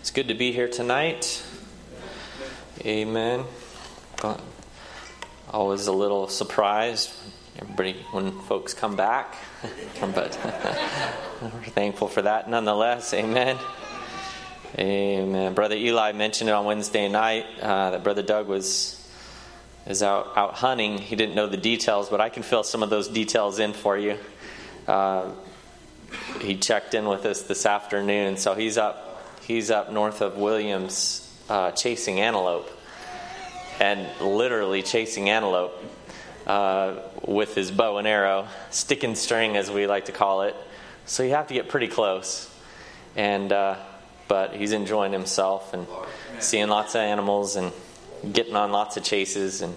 It's good to be here tonight. Amen. Always a little surprised when folks come back, but we're thankful for that nonetheless. Amen. Amen. Brother Eli mentioned it on Wednesday night that Brother Doug is out hunting. He didn't know the details, but I can fill some of those details in for you. He checked in with us this afternoon, so he's up north of Williams chasing antelope, and literally chasing antelope with his bow and arrow, stick and string as we like to call it. So you have to get pretty close, and but he's enjoying himself and seeing lots of animals and getting on lots of chases, and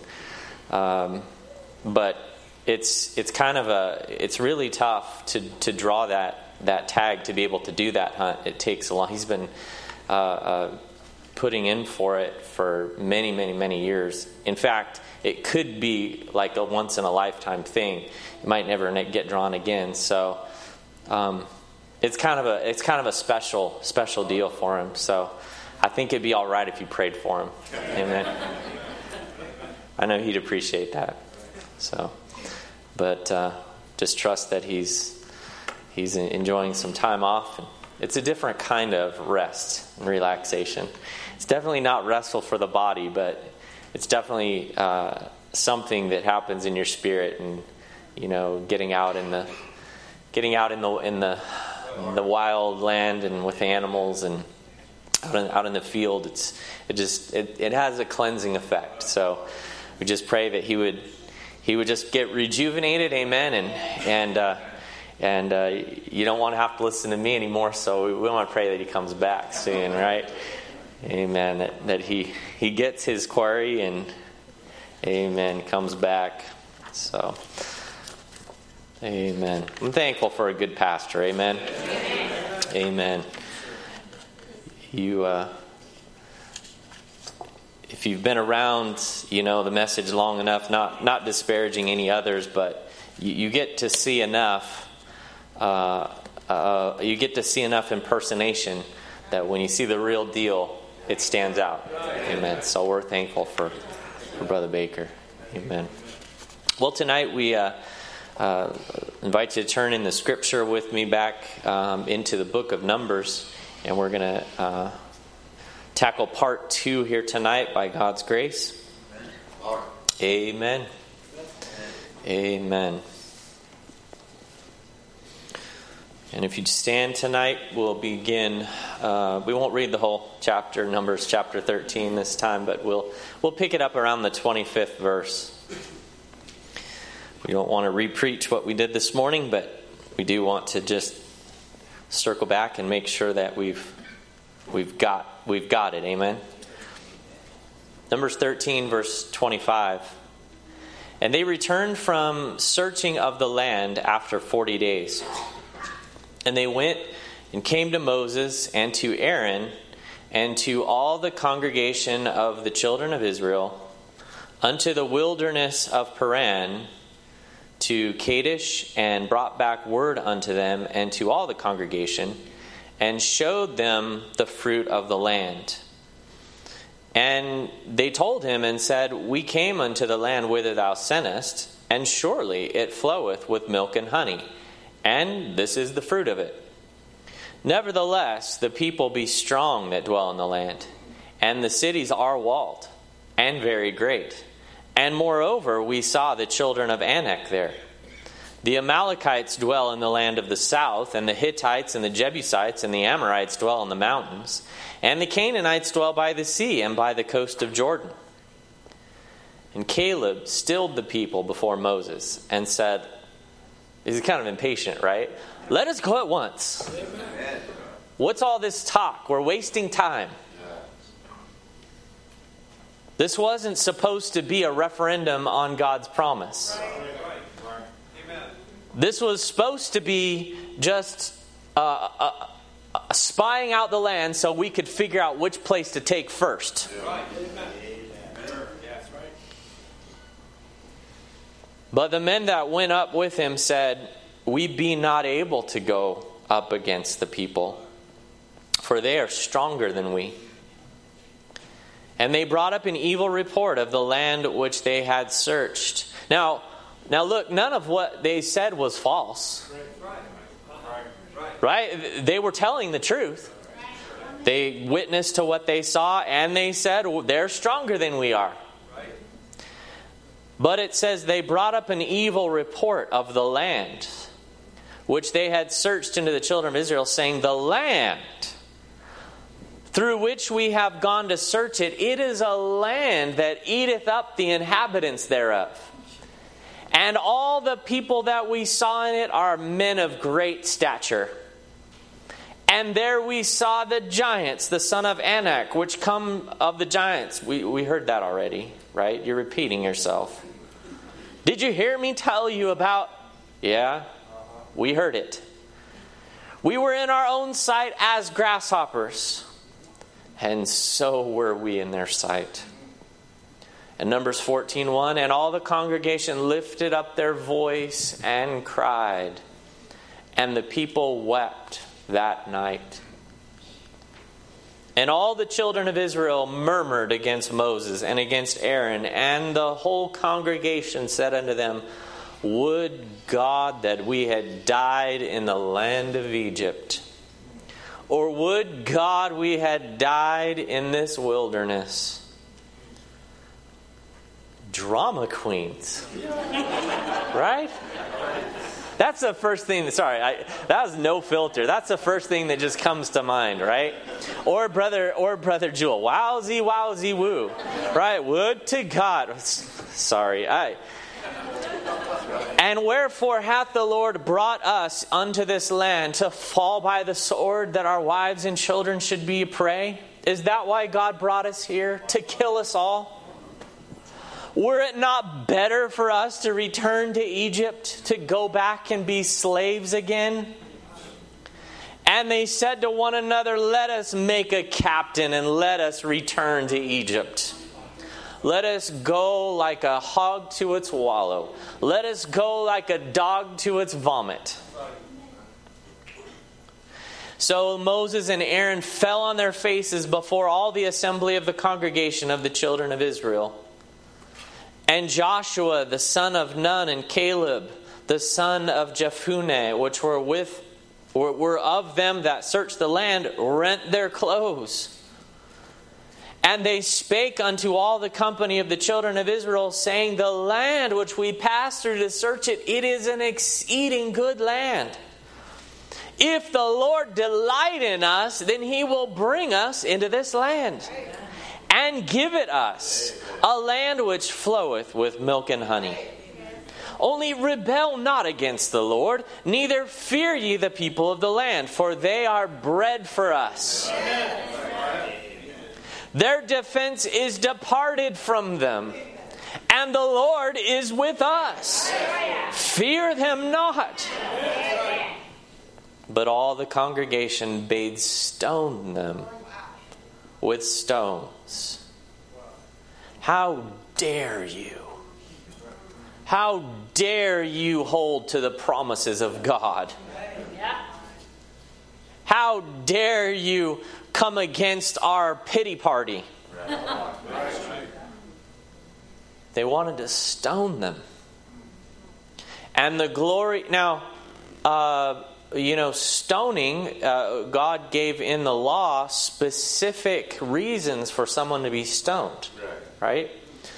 but it's really tough to draw that tag to be able to do that hunt. It takes a long. He's been putting in for it for many years. In fact, it could be like a once in a lifetime thing. It might never get drawn again. So it's kind of a special deal for him. So I think it'd be all right if you prayed for him. Amen. I know he'd appreciate that. So, but just trust that he's enjoying some time off. It's a different kind of rest and relaxation. It's definitely not restful for the body, but it's definitely something that happens in your spirit, and getting out in the wild land and with animals and out in the field. It has a cleansing effect. So we just pray that he would just get rejuvenated. Amen. And you don't want to have to listen to me anymore, so we want to pray that he comes back soon, right? Amen. That he gets his quarry and, amen, comes back. So, amen. I'm thankful for a good pastor. Amen. Amen. If you've been around, the message long enough, not disparaging any others, but you get to see enough. You get to see enough impersonation that when you see the real deal, it stands out. Amen. So we're thankful for Brother Baker. Amen. Well, tonight we invite you to turn in the scripture with me back into the book of Numbers, and we're going to tackle part 2 here tonight by God's grace. Amen. Amen. And if you'd stand tonight, we'll begin. We won't read the whole chapter, Numbers chapter 13 this time, but we'll pick it up around the 25th verse. We don't want to re-preach what we did this morning, but we do want to just circle back and make sure that we've got it. Amen. Numbers 13, verse 25. And they returned from searching of the land after 40 days. And they went and came to Moses and to Aaron and to all the congregation of the children of Israel unto the wilderness of Paran to Kadesh, and brought back word unto them and to all the congregation, and showed them the fruit of the land. And they told him and said, We came unto the land whither thou sentest, and surely it floweth with milk and honey, and this is the fruit of it. Nevertheless, the people be strong that dwell in the land, and the cities are walled, and very great. And moreover, we saw the children of Anak there. The Amalekites dwell in the land of the south, and the Hittites and the Jebusites and the Amorites dwell in the mountains, and the Canaanites dwell by the sea and by the coast of Jordan. And Caleb stilled the people before Moses and said, he's kind of impatient, right? Let us go at once. Amen. What's all this talk? We're wasting time. This wasn't supposed to be a referendum on God's promise. This was supposed to be just spying out the land so we could figure out which place to take first. But the men that went up with him said, We be not able to go up against the people. for they are stronger than we. And they brought up an evil report of the land which they had searched. Now look, none of what they said was false. Right? They were telling the truth. They witnessed to what they saw, and they said, they're stronger than we are. But it says they brought up an evil report of the land, which they had searched into the children of Israel, saying, the land through which we have gone to search it, it is a land that eateth up the inhabitants thereof. And all the people that we saw in it are men of great stature. And there we saw the giants, the son of Anak, which come of the giants. We heard that already, right? You're repeating yourself. Did you hear me tell you about? Yeah, we heard it. We were in our own sight as grasshoppers, and so were we in their sight. And Numbers 14:1, and all the congregation lifted up their voice and cried, and the people wept that night. And all the children of Israel murmured against Moses and against Aaron, and the whole congregation said unto them, would God that we had died in the land of Egypt, or would God we had died in this wilderness. Drama queens. Right? That's the first thing. That was no filter. That's the first thing that just comes to mind, right? Or brother Jewel. Wowsy, wowsy, woo. Right? Would to God. Sorry. And wherefore hath the Lord brought us unto this land to fall by the sword, that our wives and children should be a prey? Is that why God brought us here? To kill us all? Were it not better for us to return to Egypt, to go back and be slaves again? And they said to one another, let us make a captain and let us return to Egypt. Let us go like a hog to its wallow. Let us go like a dog to its vomit. So Moses and Aaron fell on their faces before all the assembly of the congregation of the children of Israel. And Joshua, the son of Nun, and Caleb, the son of Jephunneh, which were of them that searched the land, rent their clothes. And they spake unto all the company of the children of Israel, saying, the land which we passed through to search it, it is an exceeding good land. If the Lord delight in us, then He will bring us into this land, and give it us, a land which floweth with milk and honey. Only rebel not against the Lord, neither fear ye the people of the land, for they are bread for us. Their defense is departed from them, and the Lord is with us. Fear them not. But all the congregation bade stone them with stones. How dare you? How dare you hold to the promises of God? How dare you come against our pity party? They wanted to stone them. And the glory... Now, stoning, God gave in the law specific reasons for someone to be stoned. Right?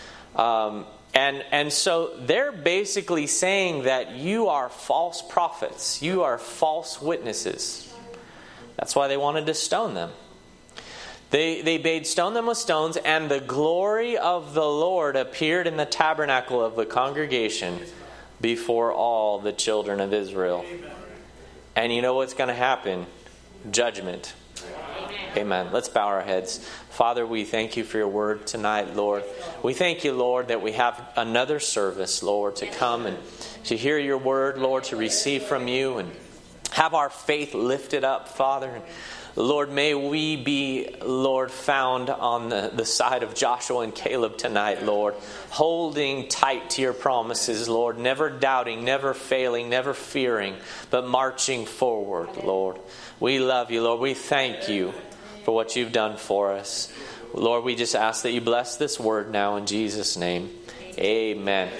And so they're basically saying that you are false prophets. You are false witnesses. That's why they wanted to stone them. They bade stone them with stones, and the glory of the Lord appeared in the tabernacle of the congregation before all the children of Israel. And you know what's going to happen? Judgment. Amen. Let's bow our heads. Father, we thank you for your word tonight, Lord. We thank you, Lord, that we have another service, Lord, to come and to hear your word, Lord, to receive from you and have our faith lifted up, Father. And Lord, may we be, Lord, found on the side of Joshua and Caleb tonight, Lord, holding tight to your promises, Lord, never doubting, never failing, never fearing, but marching forward, Lord. We love you, Lord. We thank you. for what you've done for us. Lord, we just ask that you bless this word now in Jesus' name. Amen.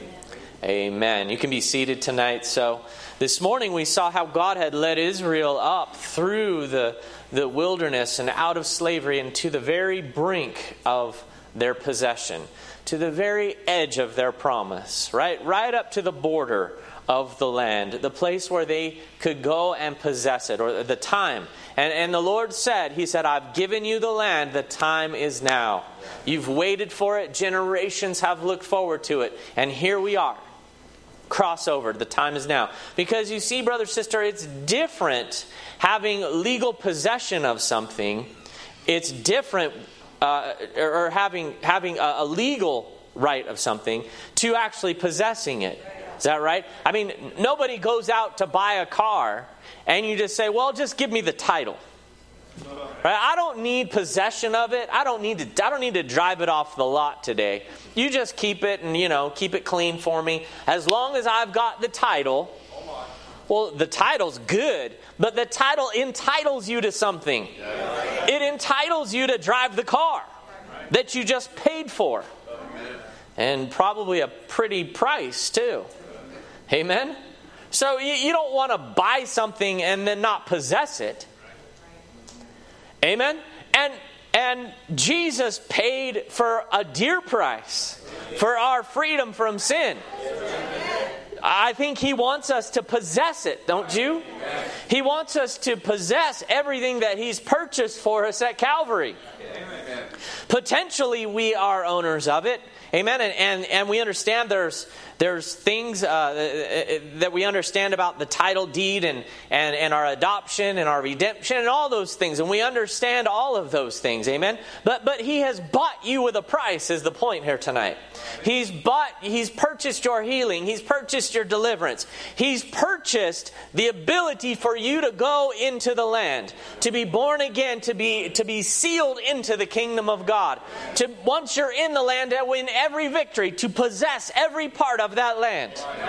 Amen. You can be seated tonight. So this morning we saw how God had led Israel up through the wilderness and out of slavery and to the very brink of their possession, to the very edge of their promise, right up to the border of the land, the place where they could go and possess it, or the time. And the Lord said, He said, I've given you the land, the time is now. You've waited for it, generations have looked forward to it, and here we are. Crossover, the time is now. Because you see, brother, sister, it's different having legal possession of something. It's different or having a legal right of something to actually possessing it. Is that right? I mean, nobody goes out to buy a car and you just say, well, just give me the title. Right? I don't need possession of it. I don't need to drive it off the lot today. You just keep it and, keep it clean for me. As long as I've got the title. Well, the title's good, but the title entitles you to something. It entitles you to drive the car that you just paid for. And probably a pretty price too. Amen? So you don't want to buy something and then not possess it. Amen? And Jesus paid for a dear price for our freedom from sin. I think He wants us to possess it, don't you? He wants us to possess everything that He's purchased for us at Calvary. Potentially we are owners of it. Amen. And we understand there's things that we understand about the title deed and our adoption and our redemption and all those things. And we understand all of those things. Amen. But He has bought you with a price is the point here tonight. He's purchased your healing. He's purchased your deliverance. He's purchased the ability for you to go into the land, to be born again, to be sealed into the kingdom of God. To once you're in the land, to win every victory, to possess every part of that land.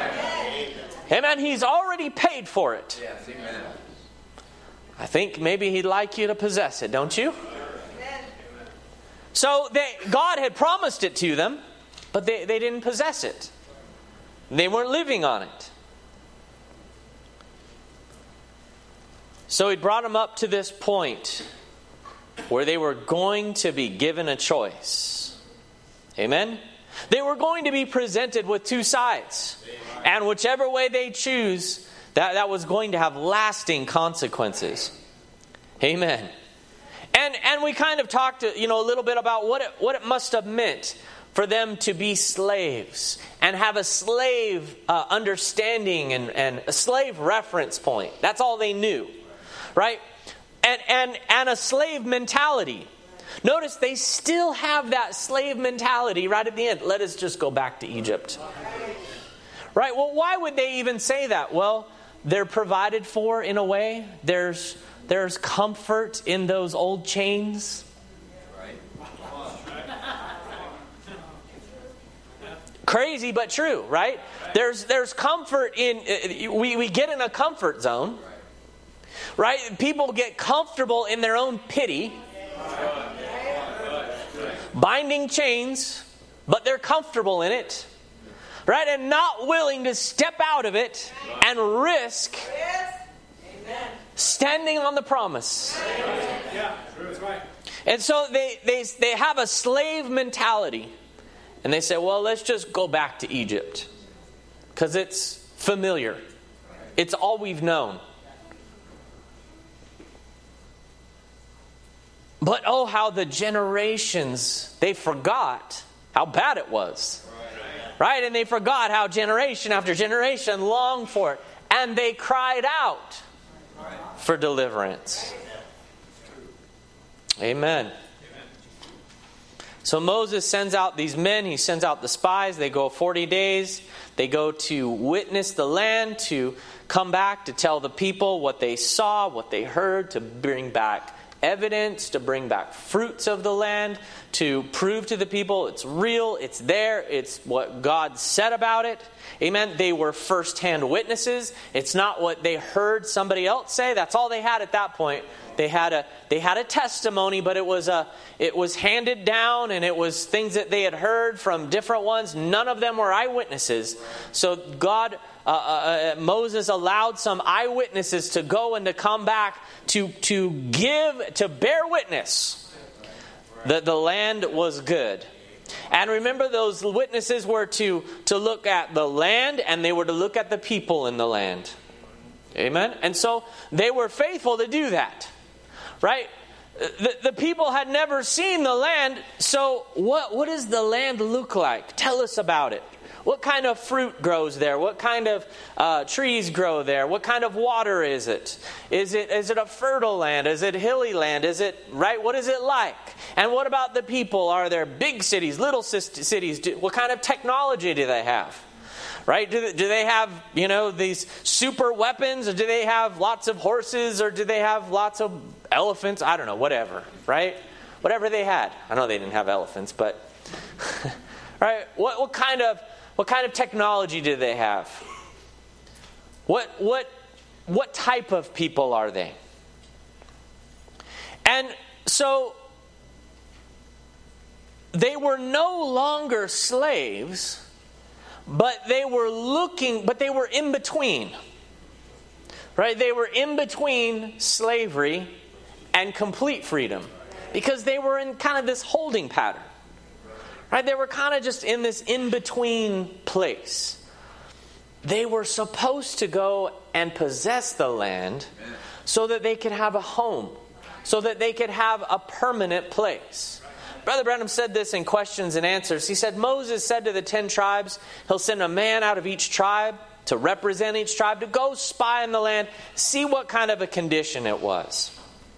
Amen. He's already paid for it. Yes, amen. I think maybe He'd like you to possess it, don't you? Amen. So God had promised it to them, but they didn't possess it. They weren't living on it. So He brought them up to this point where they were going to be given a choice. Amen? They were going to be presented with two sides. And whichever way they choose, that was going to have lasting consequences. Amen. And we kind of talked a little bit about what it must have meant for them to be slaves and have a slave understanding and a slave reference point. That's all they knew. Right? And a slave mentality. Notice they still have that slave mentality right at the end. Let us just go back to Egypt. Right? Well, why would they even say that? Well, they're provided for in a way. There's comfort in those old chains. Crazy but true, right? There's comfort in we get in a comfort zone. Right? People get comfortable in their own pity. Binding chains, but they're comfortable in it. Right? And not willing to step out of it and risk standing on the promise. And so they have a slave mentality. And they say, well, let's just go back to Egypt. Because it's familiar. It's all we've known. But oh, how the generations, they forgot how bad it was. Right? And they forgot how generation after generation longed for it. And they cried out for deliverance. Amen. So Moses sends out these men. He sends out the spies. They go 40 days. They go to witness the land, to come back, to tell the people what they saw, what they heard, to bring back evidence, to bring back fruits of the land, to prove to the people it's real, it's there, it's what God said about it. Amen. They were first-hand witnesses. It's not what they heard somebody else say. That's all they had at that point. They had a testimony, but it was handed down, and it was things that they had heard from different ones. None of them were eyewitnesses. So Moses allowed some eyewitnesses to go and to come back to bear witness that the land was good. And remember, those witnesses were to look at the land, and they were to look at the people in the land. Amen? And so they were faithful to do that. Right? The people had never seen the land, so what does the land look like? Tell us about it. What kind of fruit grows there? What kind of trees grow there? What kind of water is it? Is it a fertile land? Is it hilly land? Right? What is it like? And what about the people? Are there big cities, little cities? What kind of technology do they have? Right? Do they have, these super weapons? Or do they have lots of horses? Or do they have lots of elephants? I don't know, whatever. Right? Whatever they had. I know they didn't have elephants, but... right? What kind of technology do they have? What type of people are they? And so they were no longer slaves, but they were in between. Right? They were in between slavery and complete freedom, because they were in kind of this holding pattern. Right? They were kind of just in this in-between place. They were supposed to go and possess the land so that they could have a home, so that they could have a permanent place. Brother Branham said this in Questions and Answers. He said, Moses said to the 10 tribes, he'll send a man out of each tribe to represent each tribe, to go spy in the land, see what kind of a condition it was.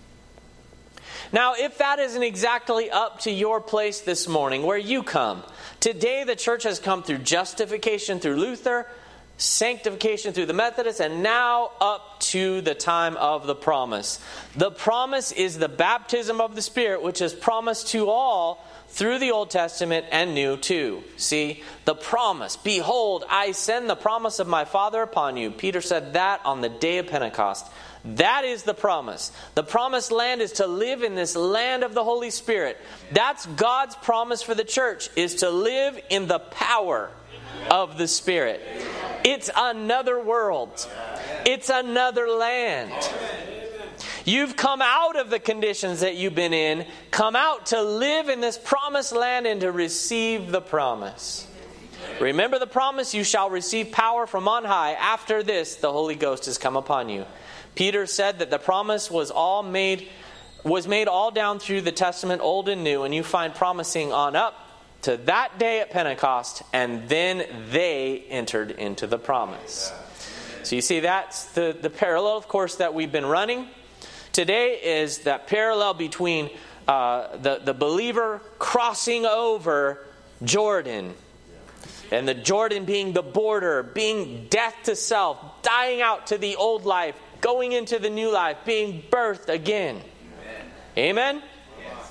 Now, if that isn't exactly up to your place this morning, where you come, today the church has come through justification through Luther, sanctification through the Methodists, and now up to the time of the promise. The promise is the baptism of the Spirit, which is promised to all through the Old Testament and New too. See, the promise. Behold, I send the promise of my Father upon you. Peter said that on the day of Pentecost. That is the promise. The promised land is to live in this land of the Holy Spirit. That's God's promise for the church, is to live in the power of the Spirit. It's another world. It's another land. You've come out of the conditions that you've been in, come out to live in this promised land and to receive the promise. Remember the promise, you shall receive power from on high. After this, the Holy Ghost has come upon you. Peter said that the promise was made all down through the Testament, Old and New, and you find promising on up to that day at Pentecost, and then they entered into the promise. So you see, that's the parallel, of course, that we've been running. Today is that parallel between the believer crossing over Jordan, and the Jordan being the border, being death to self, dying out to the old life, going into the new life, being birthed again. Amen? Amen? Yes.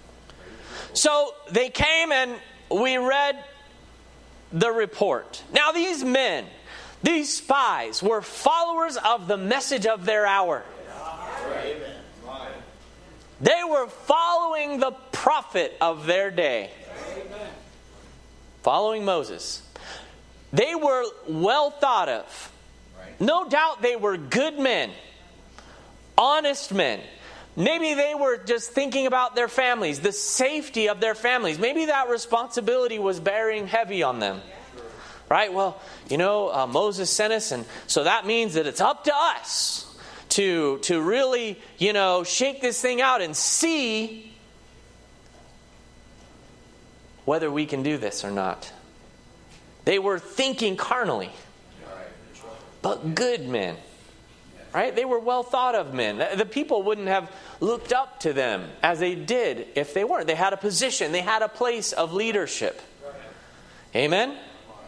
So they came and we read the report. Now these men, these spies, were followers of the message of their hour. Amen. They were following the prophet of their day. Amen. Following Moses. They were well thought of. No doubt they were good men, honest men. Maybe they were just thinking about their families, the safety of their families. Maybe that responsibility was bearing heavy on them. Right? Well, Moses sent us, and so that means that it's up to us to really, shake this thing out and see whether we can do this or not. They were thinking carnally. But good men, right? They were well thought of men. The people wouldn't have looked up to them as they did if they weren't. They had a position. They had a place of leadership. Amen?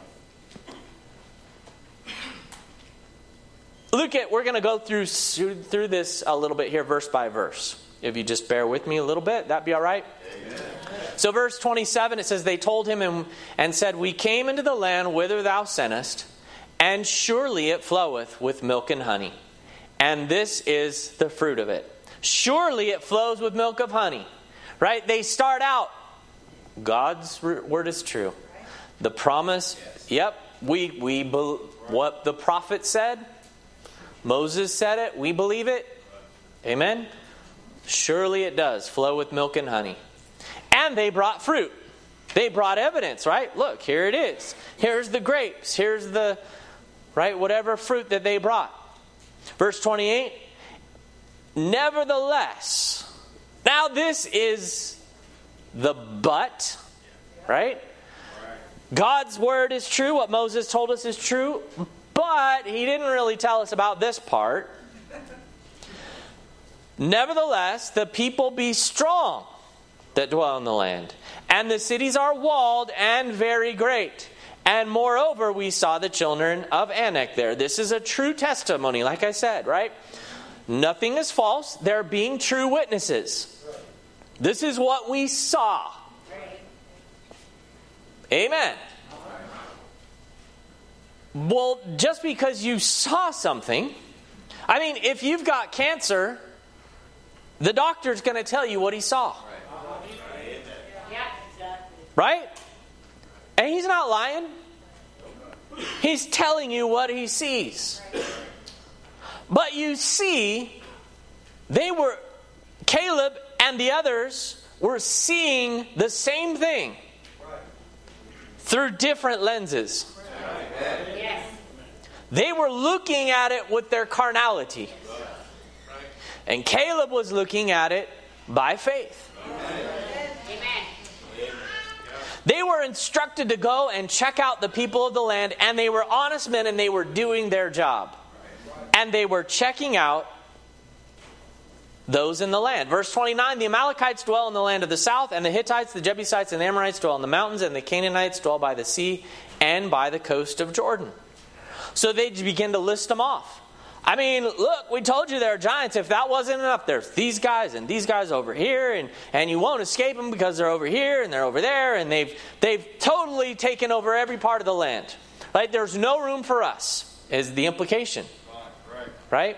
We're going to go through this a little bit here, verse by verse. If you just bear with me a little bit, that'd be all right? Amen. So verse 27, it says, they told him and said, we came into the land whither thou sentest, and surely it floweth with milk and honey. And this is the fruit of it. Surely it flows with milk of honey. Right? They start out, God's word is true. The promise, yep, what the prophet said, Moses said it, we believe it. Amen? Surely it does flow with milk and honey. And they brought fruit. They brought evidence, right? Look, here it is. Here's the grapes. Here's the, right, whatever fruit that they brought. Verse 28, nevertheless, now this is the but, right? God's word is true. What Moses told us is true. But he didn't really tell us about this part. Nevertheless, the people be strong that dwell in the land, and the cities are walled and very great. And moreover, we saw the children of Anak there. This is a true testimony, like I said, right? Nothing is false. They're being true witnesses. This is what we saw. Amen. Well, just because you saw something, I mean, if you've got cancer, the doctor's going to tell you what he saw. Right? And he's not lying. He's telling you what he sees. But you see, Caleb and the others were seeing the same thing through different lenses. They were looking at it with their carnality. And Caleb was looking at it by faith. They were instructed to go and check out the people of the land, and they were honest men and they were doing their job. And they were checking out those in the land. Verse 29, the Amalekites dwell in the land of the south, and the Hittites, the Jebusites, and the Amorites dwell in the mountains, and the Canaanites dwell by the sea and by the coast of Jordan. So they begin to list them off. I mean, look, we told you there are giants. If that wasn't enough, there's these guys and these guys over here, and you won't escape them because they're over here and they're over there, and they've totally taken over every part of the land. Right? There's no room for us, is the implication. Right?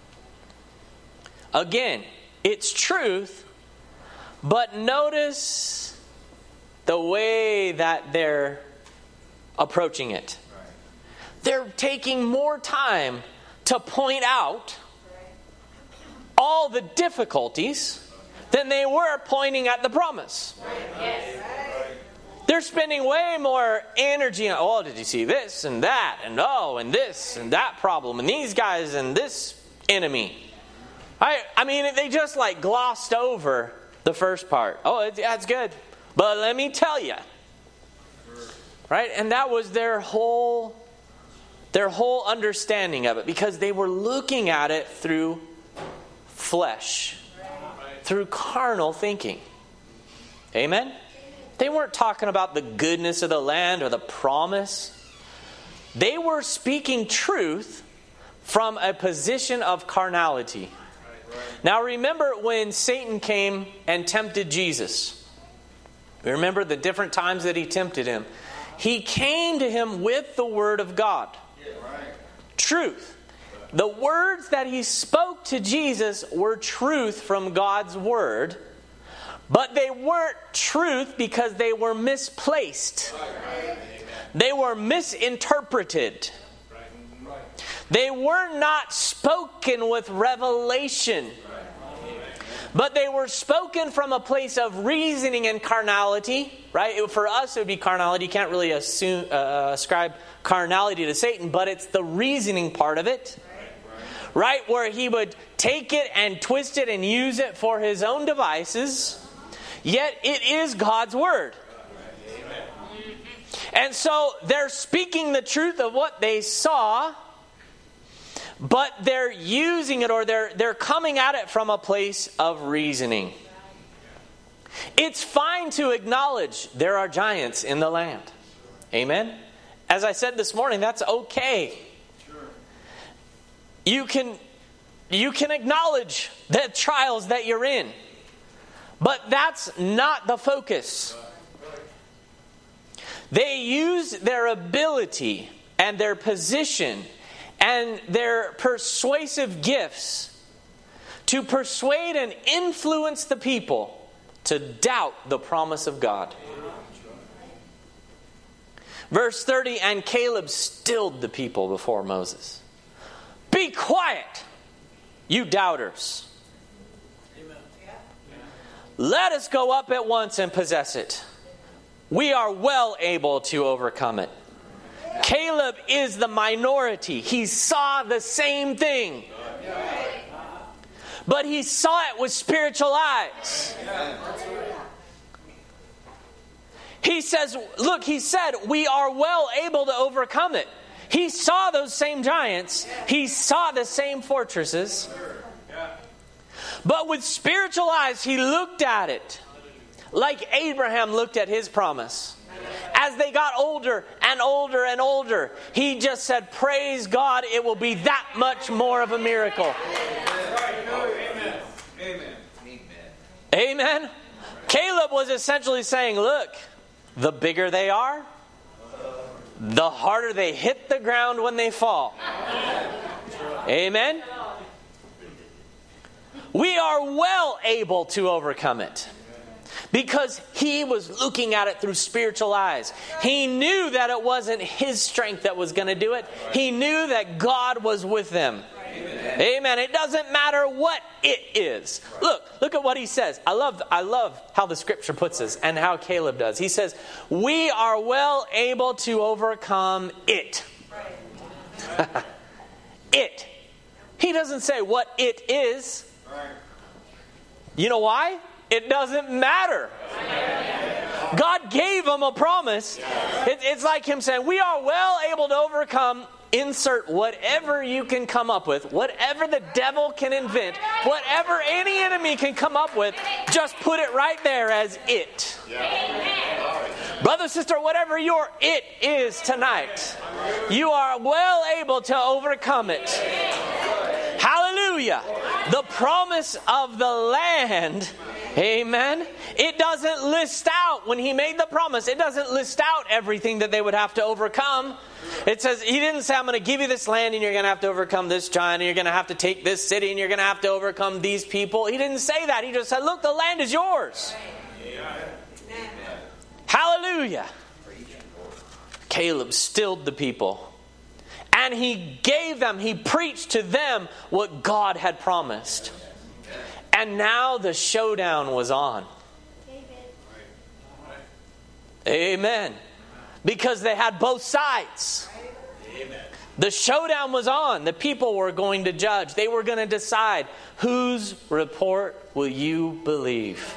Again, it's truth, but notice the way that they're approaching it. They're taking more time to point out all the difficulties than they were pointing at the promise. They're spending way more energy on, oh, did you see this and that, and oh, and this and that problem, and these guys and this enemy. I mean, they just like glossed over the first part. Oh, that's good. But let me tell you. Right? And that was their whole understanding of it, because they were looking at it through flesh, through carnal thinking. Amen? They weren't talking about the goodness of the land or the promise. They were speaking truth from a position of carnality. Now remember when Satan came and tempted Jesus. Remember the different times that he tempted him. He came to him with the word of God. Truth. The words that he spoke to Jesus were truth from God's word, but they weren't truth because they were misplaced. They were misinterpreted. They were not spoken with revelation, but they were spoken from a place of reasoning and carnality. Right? For us, it would be carnality. You can't really ascribe carnality to Satan, but it's the reasoning part of it. Right? Where he would take it and twist it and use it for his own devices. Yet it is God's word. And so they're speaking the truth of what they saw, but they're using it, or they're coming at it from a place of reasoning. It's fine to acknowledge there are giants in the land. Amen? As I said this morning, that's okay. You can acknowledge the trials that you're in, but that's not the focus. They use their ability and their position and their persuasive gifts to persuade and influence the people to doubt the promise of God. Verse 30, and Caleb stilled the people before Moses. Be quiet, you doubters. Let us go up at once and possess it. We are well able to overcome it. Caleb is the minority. He saw the same thing. But he saw it with spiritual eyes. He says, look, he said, we are well able to overcome it. He saw those same giants. He saw the same fortresses. But with spiritual eyes, he looked at it like Abraham looked at his promise. As they got older and older and older, he just said, praise God, it will be that much more of a miracle. Amen. Amen. Caleb was essentially saying, look, the bigger they are, the harder they hit the ground when they fall. Amen. We are well able to overcome it. Because he was looking at it through spiritual eyes. He knew that it wasn't his strength that was going to do it. He knew that God was with them. Amen. Amen. It doesn't matter what it is. Look at what he says. I love how the scripture puts this and how Caleb does. He says, we are well able to overcome it. It. He doesn't say what it is. You know why? It doesn't matter. God gave him a promise. It's like him saying, we are well able to overcome, insert whatever you can come up with, whatever the devil can invent, whatever any enemy can come up with, just put it right there as it. Brother, sister, whatever your it is tonight, you are well able to overcome it. Hallelujah. The promise of the land, amen, it doesn't list out, when he made the promise, it doesn't list out everything that they would have to overcome. It says, he didn't say, I'm going to give you this land and you're going to have to overcome this giant and you're going to have to take this city and you're going to have to overcome these people. He didn't say that. He just said, look, the land is yours. Hallelujah. Caleb stilled the people. And he preached to them what God had promised. And now the showdown was on. Amen. Because they had both sides. The showdown was on. The people were going to judge. They were going to decide, whose report will you believe?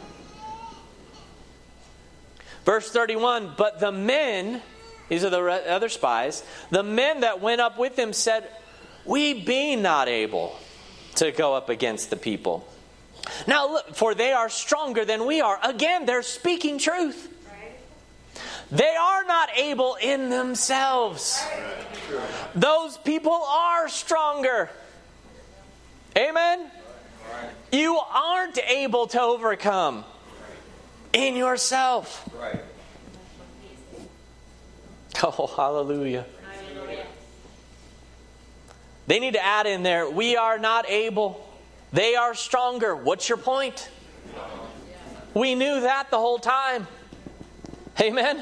Verse 31, but the men, these are the other spies, the men that went up with him said, we be not able to go up against the people. Now look, for they are stronger than we are. Again, they're speaking truth. They are not able in themselves. Those people are stronger. Amen? You aren't able to overcome in yourself. Oh, hallelujah. They need to add in there, we are not able. They are stronger. What's your point? We knew that the whole time. Amen?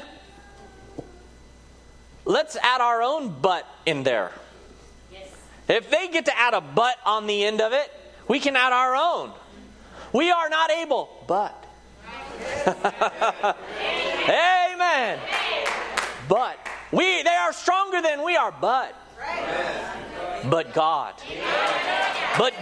Let's add our own but in there. If they get to add a but on the end of it, we can add our own. We are not able, but. Amen. But they are stronger than we are, but God. But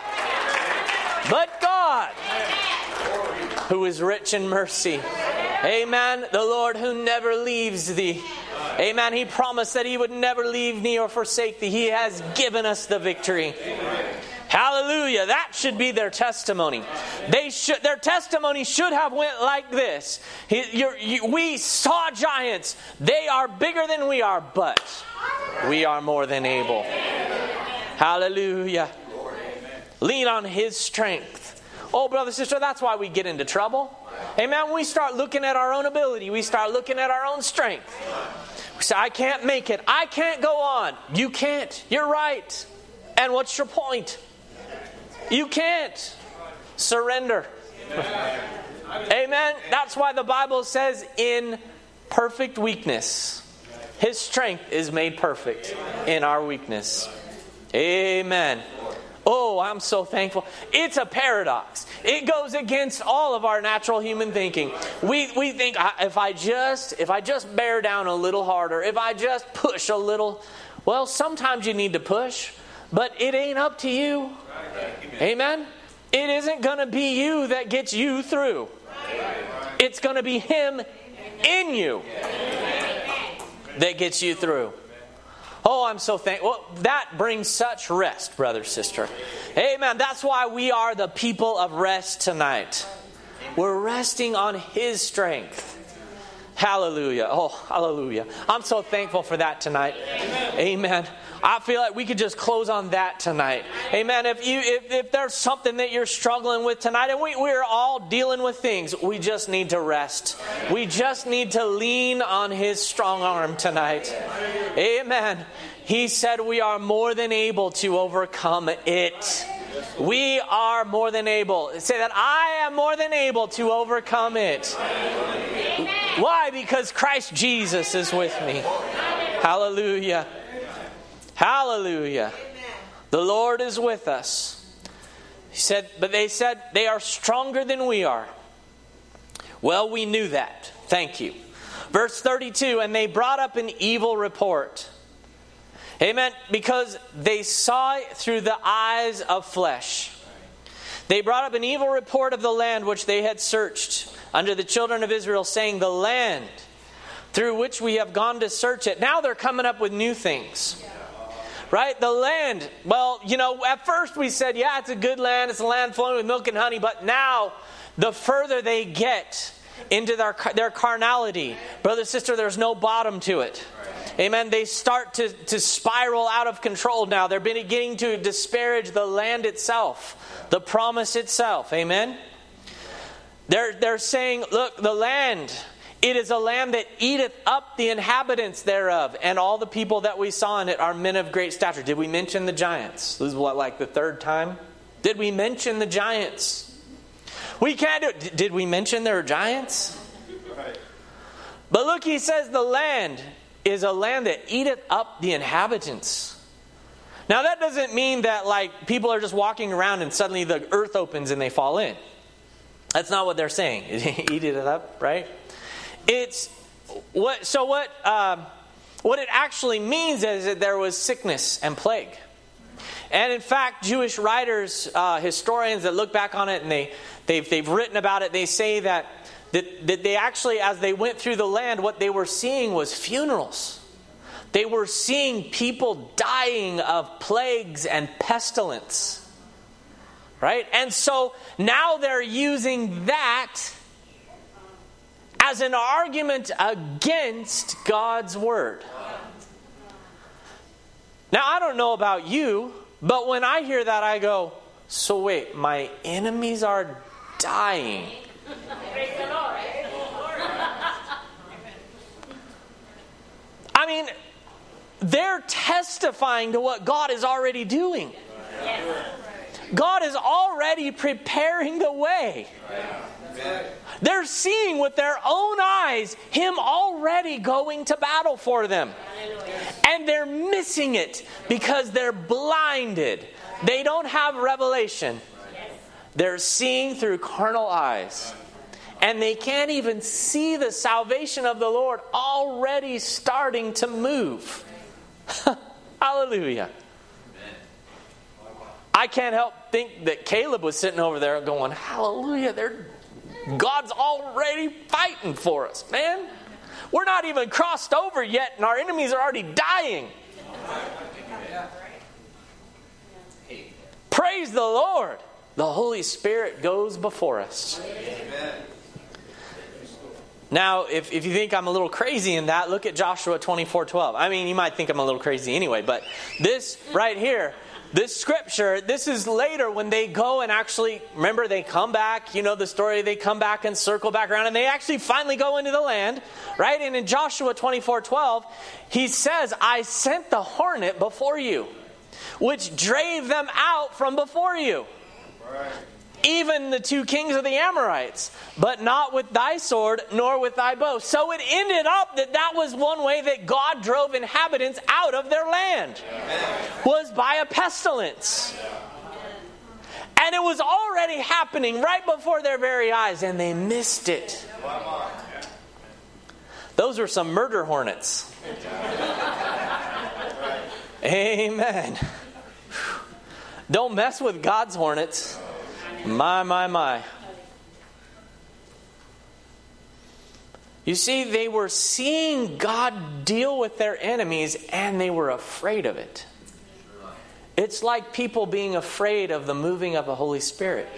God, who is rich in mercy. Amen. The Lord who never leaves thee. Amen. He promised that he would never leave thee or forsake thee. He has given us the victory. Hallelujah. That should be their testimony. Their testimony should have went like this. We saw giants. They are bigger than we are, but we are more than able. Hallelujah. Lean on his strength. Oh, brother, sister, that's why we get into trouble. Amen. When we start looking at our own ability, we start looking at our own strength. We say, I can't make it. I can't go on. You can't. You're right. And what's your point? You can't. Surrender. Amen. That's why the Bible says in perfect weakness, His strength is made perfect in our weakness. Amen. Oh, I'm so thankful. It's a paradox. It goes against all of our natural human thinking. We think if I just bear down a little harder, if I just push a little, well, sometimes you need to push, but it ain't up to you. Amen. It isn't going to be you that gets you through. It's going to be Him in you that gets you through. Oh, I'm so thankful. Well, that brings such rest, brother, sister. Amen. That's why we are the people of rest tonight. We're resting on His strength. Hallelujah. Oh, hallelujah. I'm so thankful for that tonight. Amen. I feel like we could just close on that tonight. Amen. If there's something that you're struggling with tonight, and we're all dealing with things, we just need to rest. We just need to lean on His strong arm tonight. Amen. He said we are more than able to overcome it. We are more than able. Say that, I am more than able to overcome it. Why? Because Christ Jesus is with me. Hallelujah. Hallelujah. The Lord is with us. He said, but they said they are stronger than we are. Well, we knew that. Thank you. Verse 32, and they brought up an evil report. Amen. Because they saw it through the eyes of flesh. They brought up an evil report of the land which they had searched under the children of Israel, saying, the land through which we have gone to search it. Now they're coming up with new things. Right? The land. Well, at first we said, yeah, it's a good land. It's a land flowing with milk and honey. But now, the further they get into their carnality, brother, sister, there's no bottom to it. Amen. They start to spiral out of control now. They're beginning to disparage the land itself, the promise itself. Amen. They're saying, look, the land, it is a land that eateth up the inhabitants thereof, and all the people that we saw in it are men of great stature. Did we mention the giants? This is like the third time? Did we mention the giants? We can't do it. Did we mention there are giants? But look, he says the land is a land that eateth up the inhabitants. Now that doesn't mean that people are just walking around and suddenly the earth opens and they fall in. That's not what they're saying. Eat it up, right? It's what it actually means is that there was sickness and plague. And in fact, Jewish writers, historians that look back on it, and they've written about it, they say that they actually, as they went through the land, what they were seeing was funerals. They were seeing people dying of plagues and pestilence. Right? And so now they're using that as an argument against God's word. Now, I don't know about you, but when I hear that, I go, so wait, my enemies are dying. I mean, they're testifying to what God is already doing. God is already preparing the way. They're seeing with their own eyes Him already going to battle for them. And they're missing it because they're blinded. They don't have revelation. They're seeing through carnal eyes. And they can't even see the salvation of the Lord already starting to move. Hallelujah. I can't help think that Caleb was sitting over there going, hallelujah, God's already fighting for us, man. We're not even crossed over yet, and our enemies are already dying. Praise the Lord. The Holy Spirit goes before us. Amen. Now, if you think I'm a little crazy in that, look at Joshua 24:12. I mean, you might think I'm a little crazy anyway, but this right here, this scripture, this is later when they go and actually, remember, they come back, the story, they come back and circle back around, and they actually finally go into the land, right? And in Joshua 24:12, he says, I sent the hornet before you, which drave them out from before you. Even the 2 kings of the Amorites, but not with thy sword, nor with thy bow. So it ended up that was one way that God drove inhabitants out of their land, was by a pestilence. And it was already happening right before their very eyes, and they missed it. Those were some murder hornets. Amen. Don't mess with God's hornets. My. You see, they were seeing God deal with their enemies, and they were afraid of it. It's like people being afraid of the moving of the Holy Spirit.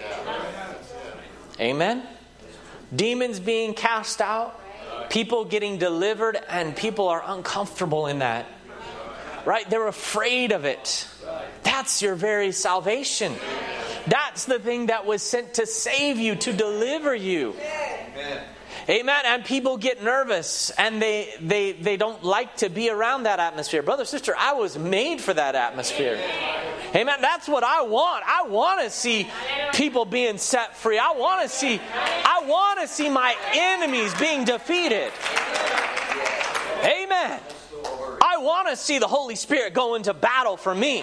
Amen? Demons being cast out, people getting delivered, and people are uncomfortable in that. Right? They're afraid of it. That's your very salvation. That's the thing that was sent to save you, to deliver you. Amen. Amen. And people get nervous, and they don't like to be around that atmosphere. Brother, sister, I was made for that atmosphere. Amen. That's what I want. I want to see people being set free. I want to see my enemies being defeated. Amen. I want to see the Holy Spirit go into battle for me.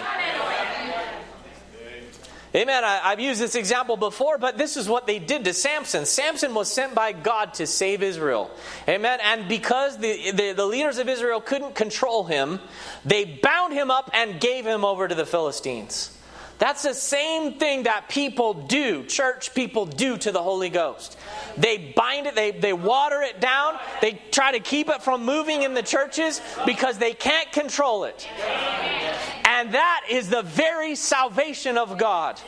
Amen. I've used this example before, but this is what they did to Samson. Samson was sent by God to save Israel. Amen. And because the leaders of Israel couldn't control him, they bound him up and gave him over to the Philistines. That's the same thing that people do, church people do to the Holy Ghost. They bind it, they water it down, they try to keep it from moving in the churches because they can't control it. And that is the very salvation of God.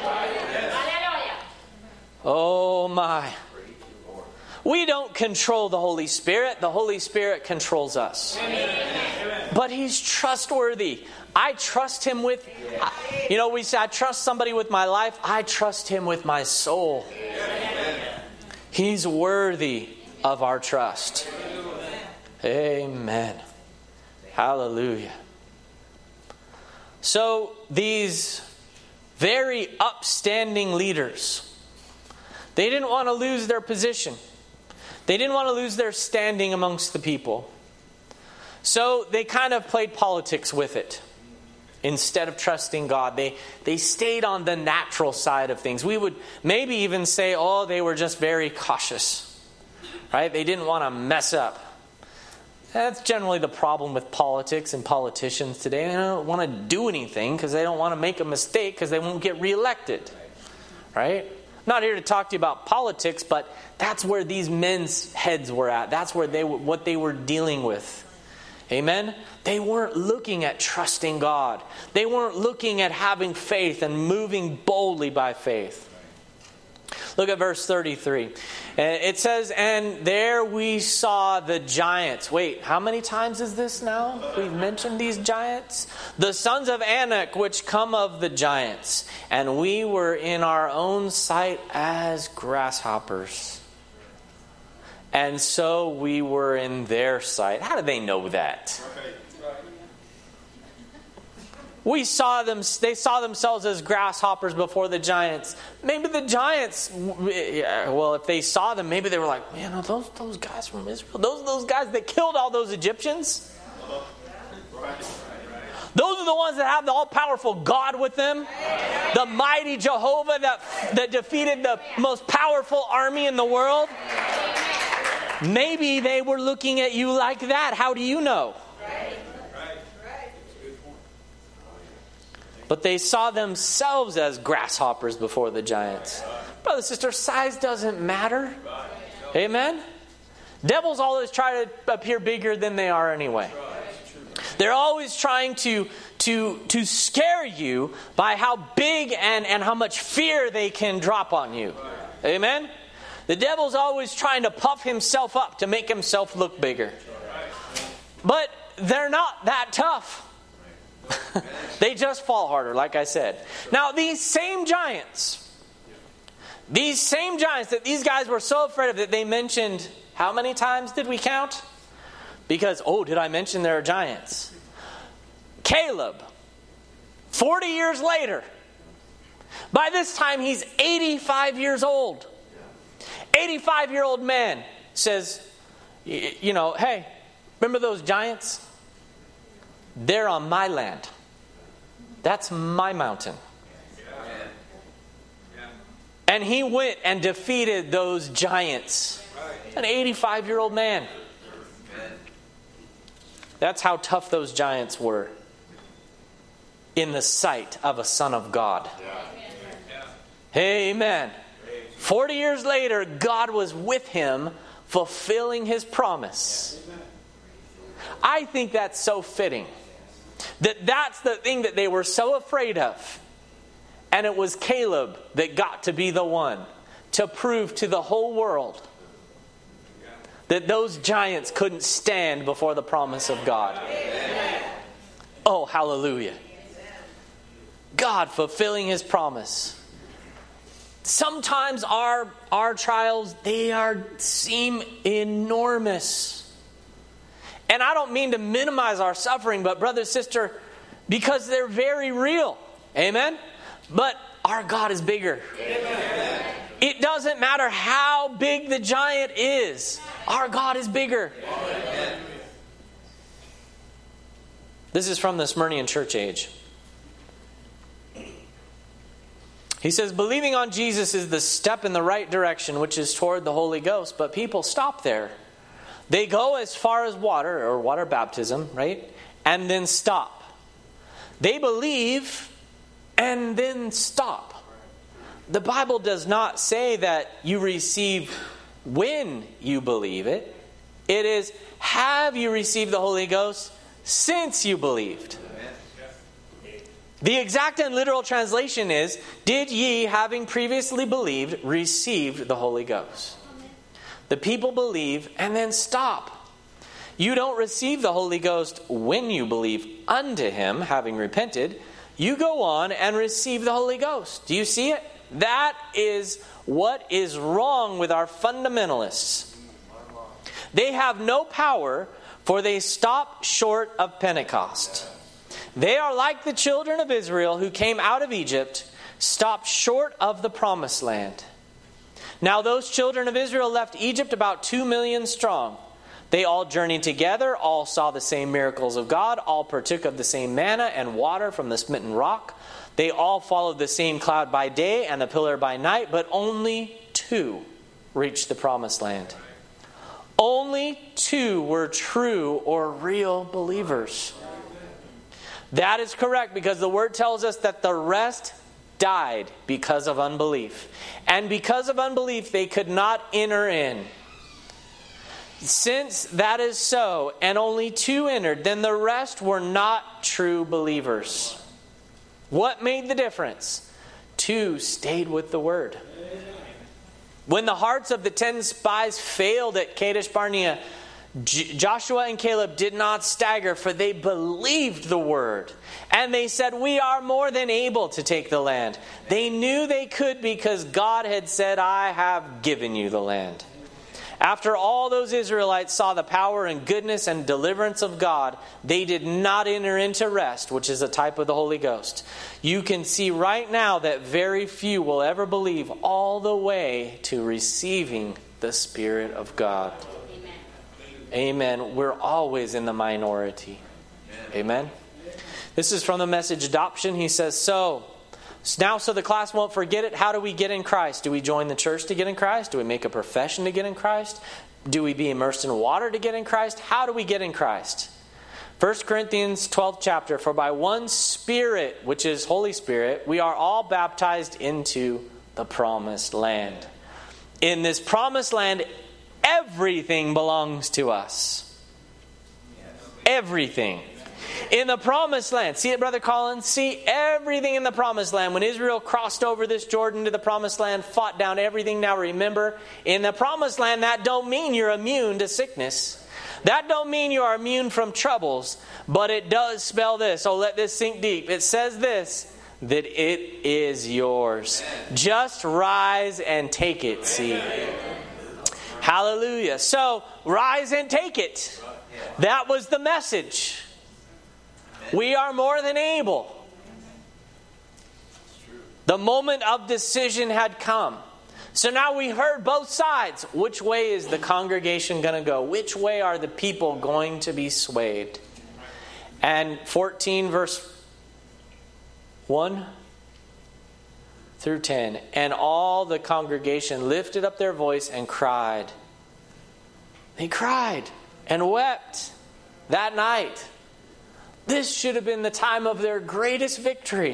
Oh my. We don't control the Holy Spirit. The Holy Spirit controls us. But He's trustworthy. I trust Him with, we say I trust somebody with my life. I trust Him with my soul. He's worthy of our trust. Amen. Hallelujah. So these very upstanding leaders, they didn't want to lose their position. They didn't want to lose their standing amongst the people. So they kind of played politics with it. Instead of trusting God, they stayed on the natural side of things. We would maybe even say, they were just very cautious. Right? They didn't want to mess up. That's generally the problem with politics and politicians today. They don't want to do anything because they don't want to make a mistake because they won't get reelected. Right? I'm not here to talk to you about politics, but that's where these men's heads were at. That's where what they were dealing with. Amen? They weren't looking at trusting God. They weren't looking at having faith and moving boldly by faith. Look at verse 33. It says, and there we saw the giants. Wait, how many times is this now? We've mentioned these giants. The sons of Anak, which come of the giants. And we were in our own sight as grasshoppers. And so we were in their sight. How do they know that? They saw themselves as grasshoppers before the giants. Maybe the giants, if they saw them, maybe they were like, man, are those guys from Israel? Those guys that killed all those Egyptians? Those are the ones that have the all-powerful God with them. The mighty Jehovah that defeated the most powerful army in the world. Maybe they were looking at you like that. How do you know? But they saw themselves as grasshoppers before the giants. Brother, sister, size doesn't matter. Amen? Devils always try to appear bigger than they are anyway. They're always trying to scare you by how big and how much fear they can drop on you. Amen? The devil's always trying to puff himself up to make himself look bigger. That they're not that tough. They just fall harder, like I said. Now, these same giants that these guys were so afraid of that they mentioned, how many times did we count? Because, did I mention there are giants? Caleb, 40 years later, By this time, he's 85 years old. 85-year-old man says, hey, remember those giants? They're on my land. That's my mountain. And he went and defeated those giants. An 85-year-old man. That's how tough those giants were in the sight of a son of God. Amen. 40 years later, God was with him, fulfilling his promise. I think that's so fitting. That's the thing that they were so afraid of. And it was Caleb that got to be the one to prove to the whole world that those giants couldn't stand before the promise of God. Oh, hallelujah. God fulfilling his promise. Sometimes our trials, seem enormous. And I don't mean to minimize our suffering, but brother, sister, because they're very real. Amen? But our God is bigger. Amen. It doesn't matter how big the giant is. Our God is bigger. Amen. This is from the Smyrnian church age. He says, believing on Jesus is the step in the right direction, which is toward the Holy Ghost. But people stop there. They go as far as water, or water baptism, right? And then stop. They believe and then stop. The Bible does not say that you receive when you believe it. It is, have you received the Holy Ghost since you believed? The exact and literal translation is, did ye, having previously believed, receive the Holy Ghost? The people believe and then stop. You don't receive the Holy Ghost when you believe unto him, having repented. You go on and receive the Holy Ghost. Do you see it? That is what is wrong with our fundamentalists. They have no power, for they stop short of Pentecost. They are like the children of Israel who came out of Egypt, stopped short of the promised land. Now those children of Israel left Egypt about 2 million strong. They all journeyed together, all saw the same miracles of God, all partook of the same manna and water from the smitten rock. They all followed the same cloud by day and the pillar by night, but only 2 reached the promised land. Only 2 were true or real believers. That is correct, because the word tells us that the rest died because of unbelief. And because of unbelief, they could not enter in. Since that is so, and only 2 entered, then the rest were not true believers. What made the difference? 2 stayed with the word. When the hearts of the 10 spies failed at Kadesh Barnea, Joshua and Caleb did not stagger, for they believed the word. And they said, we are more than able to take the land. They knew they could, because God had said, I have given you the land. After all those Israelites saw the power and goodness and deliverance of God, they did not enter into rest, which is a type of the Holy Ghost. You can see right now that very few will ever believe all the way to receiving the Spirit of God. Amen. We're always in the minority. Amen. This is from the Message Adoption. He says, so the class won't forget it. How do we get in Christ? Do we join the church to get in Christ? Do we make a profession to get in Christ? Do we be immersed in water to get in Christ? How do we get in Christ? 1 Corinthians 12th chapter. For by one Spirit, which is Holy Spirit, we are all baptized into the promised land. In this promised land, everything belongs to us. Everything. In the promised land. See it, Brother Collins? See everything in the promised land. When Israel crossed over this Jordan to the promised land, fought down everything. Now remember, in the promised land, that don't mean you're immune to sickness. That don't mean you are immune from troubles. But it does spell this. So let this sink deep. It says this, that it is yours. Just rise and take it, see. Hallelujah. So, rise and take it. That was the message. We are more than able. The moment of decision had come. So now we heard both sides. Which way is the congregation going to go? Which way are the people going to be swayed? And 14 verse 1 through 10. And all the congregation lifted up their voice and cried. They cried and wept that night. This should have been the time of their greatest victory.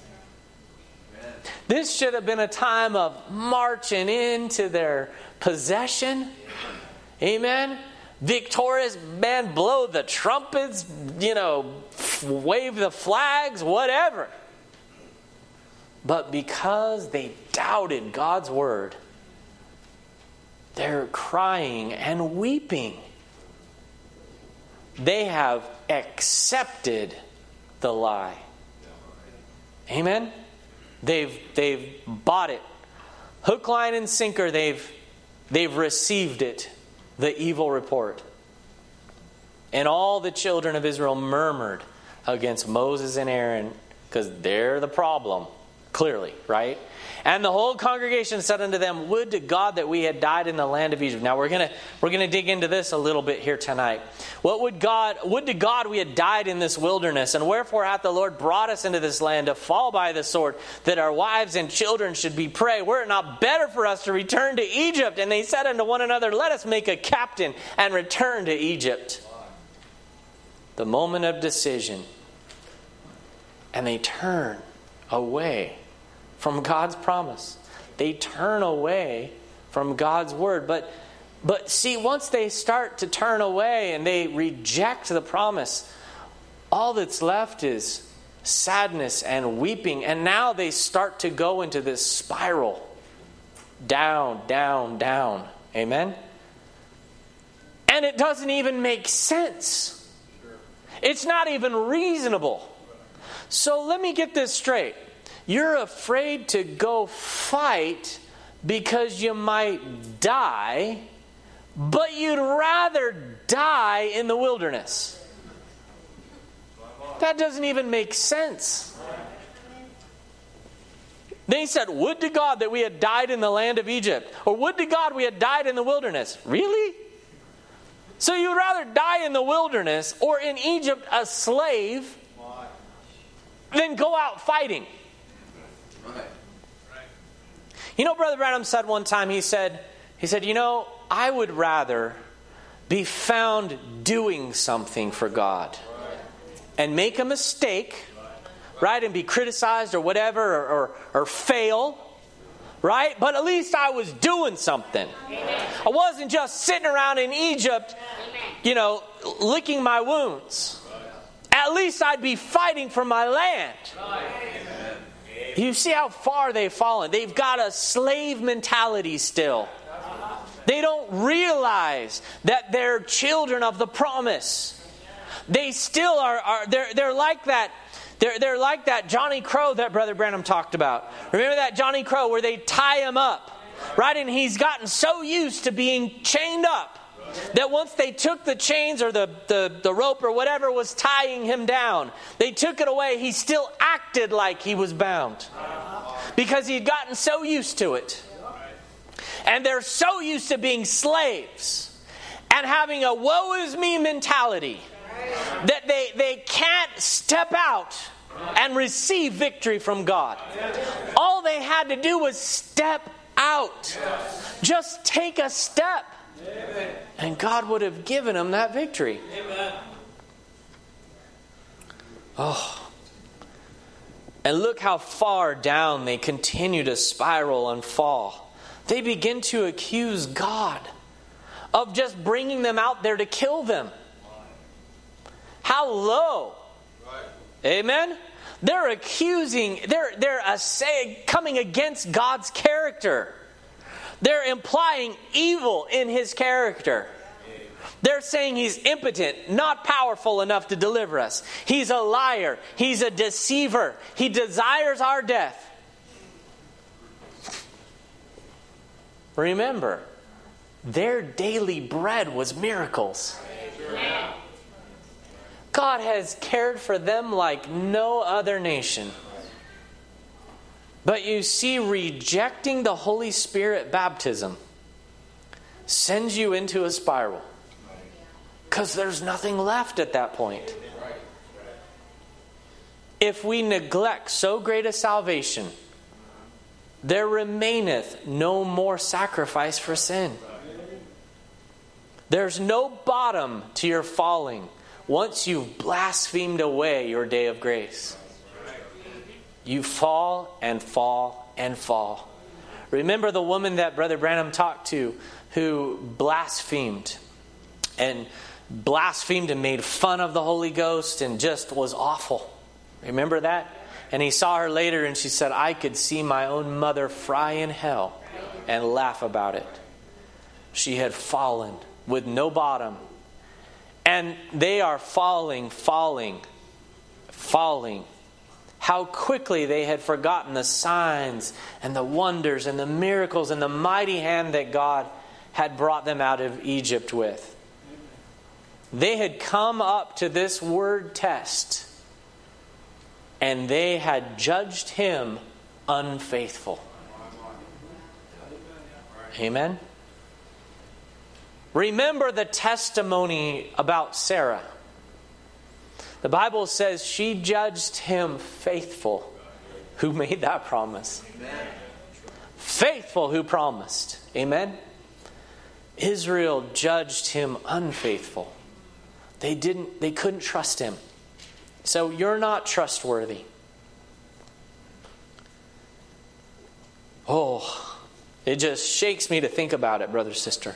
This should have been a time of marching into their possession. Amen. Victorious, man, blow the trumpets, wave the flags, whatever. But because they doubted God's word, they're crying and weeping. They have accepted the lie. Amen? They've bought it. Hook, line, and sinker, they've received it, the evil report. And all the children of Israel murmured against Moses and Aaron because they're the problem, clearly, right? And the whole congregation said unto them, would to God that we had died in the land of Egypt. Now we're gonna dig into this a little bit here tonight. Would to God we had died in this wilderness, and wherefore hath the Lord brought us into this land to fall by the sword, that our wives and children should be prey? Were it not better for us to return to Egypt? And they said unto one another, let us make a captain and return to Egypt. The moment of decision. And they turn away from God's promise. They turn away from God's word. But see, once they start to turn away and they reject the promise, all that's left is sadness and weeping. And now they start to go into this spiral. Down, down, down. Amen? And it doesn't even make sense. It's not even reasonable. So let me get this straight. You're afraid to go fight because you might die, but you'd rather die in the wilderness. That doesn't even make sense. They said, would to God that we had died in the land of Egypt, or would to God we had died in the wilderness. Really? So you'd rather die in the wilderness or in Egypt a slave than go out fighting. Brother Branham said one time, he said, I would rather be found doing something for God and make a mistake, right, and be criticized or whatever, or fail, right? But at least I was doing something. Amen. I wasn't just sitting around in Egypt, licking my wounds. At least I'd be fighting for my land. Amen. You see how far they've fallen. They've got a slave mentality still. They don't realize that they're children of the promise. They still are they're like that. They're like that Johnny Crow that Brother Branham talked about. Remember that Johnny Crow where they tie him up, right? And he's gotten so used to being chained up that once they took the chains or the rope or whatever was tying him down, they took it away, he still acted like he was bound. Because he'd gotten so used to it. And they're so used to being slaves and having a woe is me mentality that they can't step out and receive victory from God. All they had to do was step out. Just take a step. And God would have given them that victory. Amen. Oh. And look how far down they continue to spiral and fall. They begin to accuse God of just bringing them out there to kill them. How low. Amen? They're accusing, they're coming against God's character. They're implying evil in His character. They're saying He's impotent, not powerful enough to deliver us. He's a liar. He's a deceiver. He desires our death. Remember, their daily bread was miracles. God has cared for them like no other nation. But you see, rejecting the Holy Spirit baptism sends you into a spiral. Because there's nothing left at that point. If we neglect so great a salvation, there remaineth no more sacrifice for sin. There's no bottom to your falling once you've blasphemed away your day of grace. You fall and fall and fall. Remember the woman that Brother Branham talked to who blasphemed and made fun of the Holy Ghost and just was awful. Remember that? And he saw her later and she said, I could see my own mother fry in hell and laugh about it. She had fallen with no bottom. And they are falling. How quickly they had forgotten the signs and the wonders and the miracles and the mighty hand that God had brought them out of Egypt with. They had come up to this word test and they had judged him unfaithful. Amen? Remember the testimony about Sarah. The Bible says she judged him faithful who made that promise. Amen. Faithful who promised. Amen? Israel judged him unfaithful. They couldn't trust him. So you're not trustworthy. Oh, it just shakes me to think about it, brother, sister.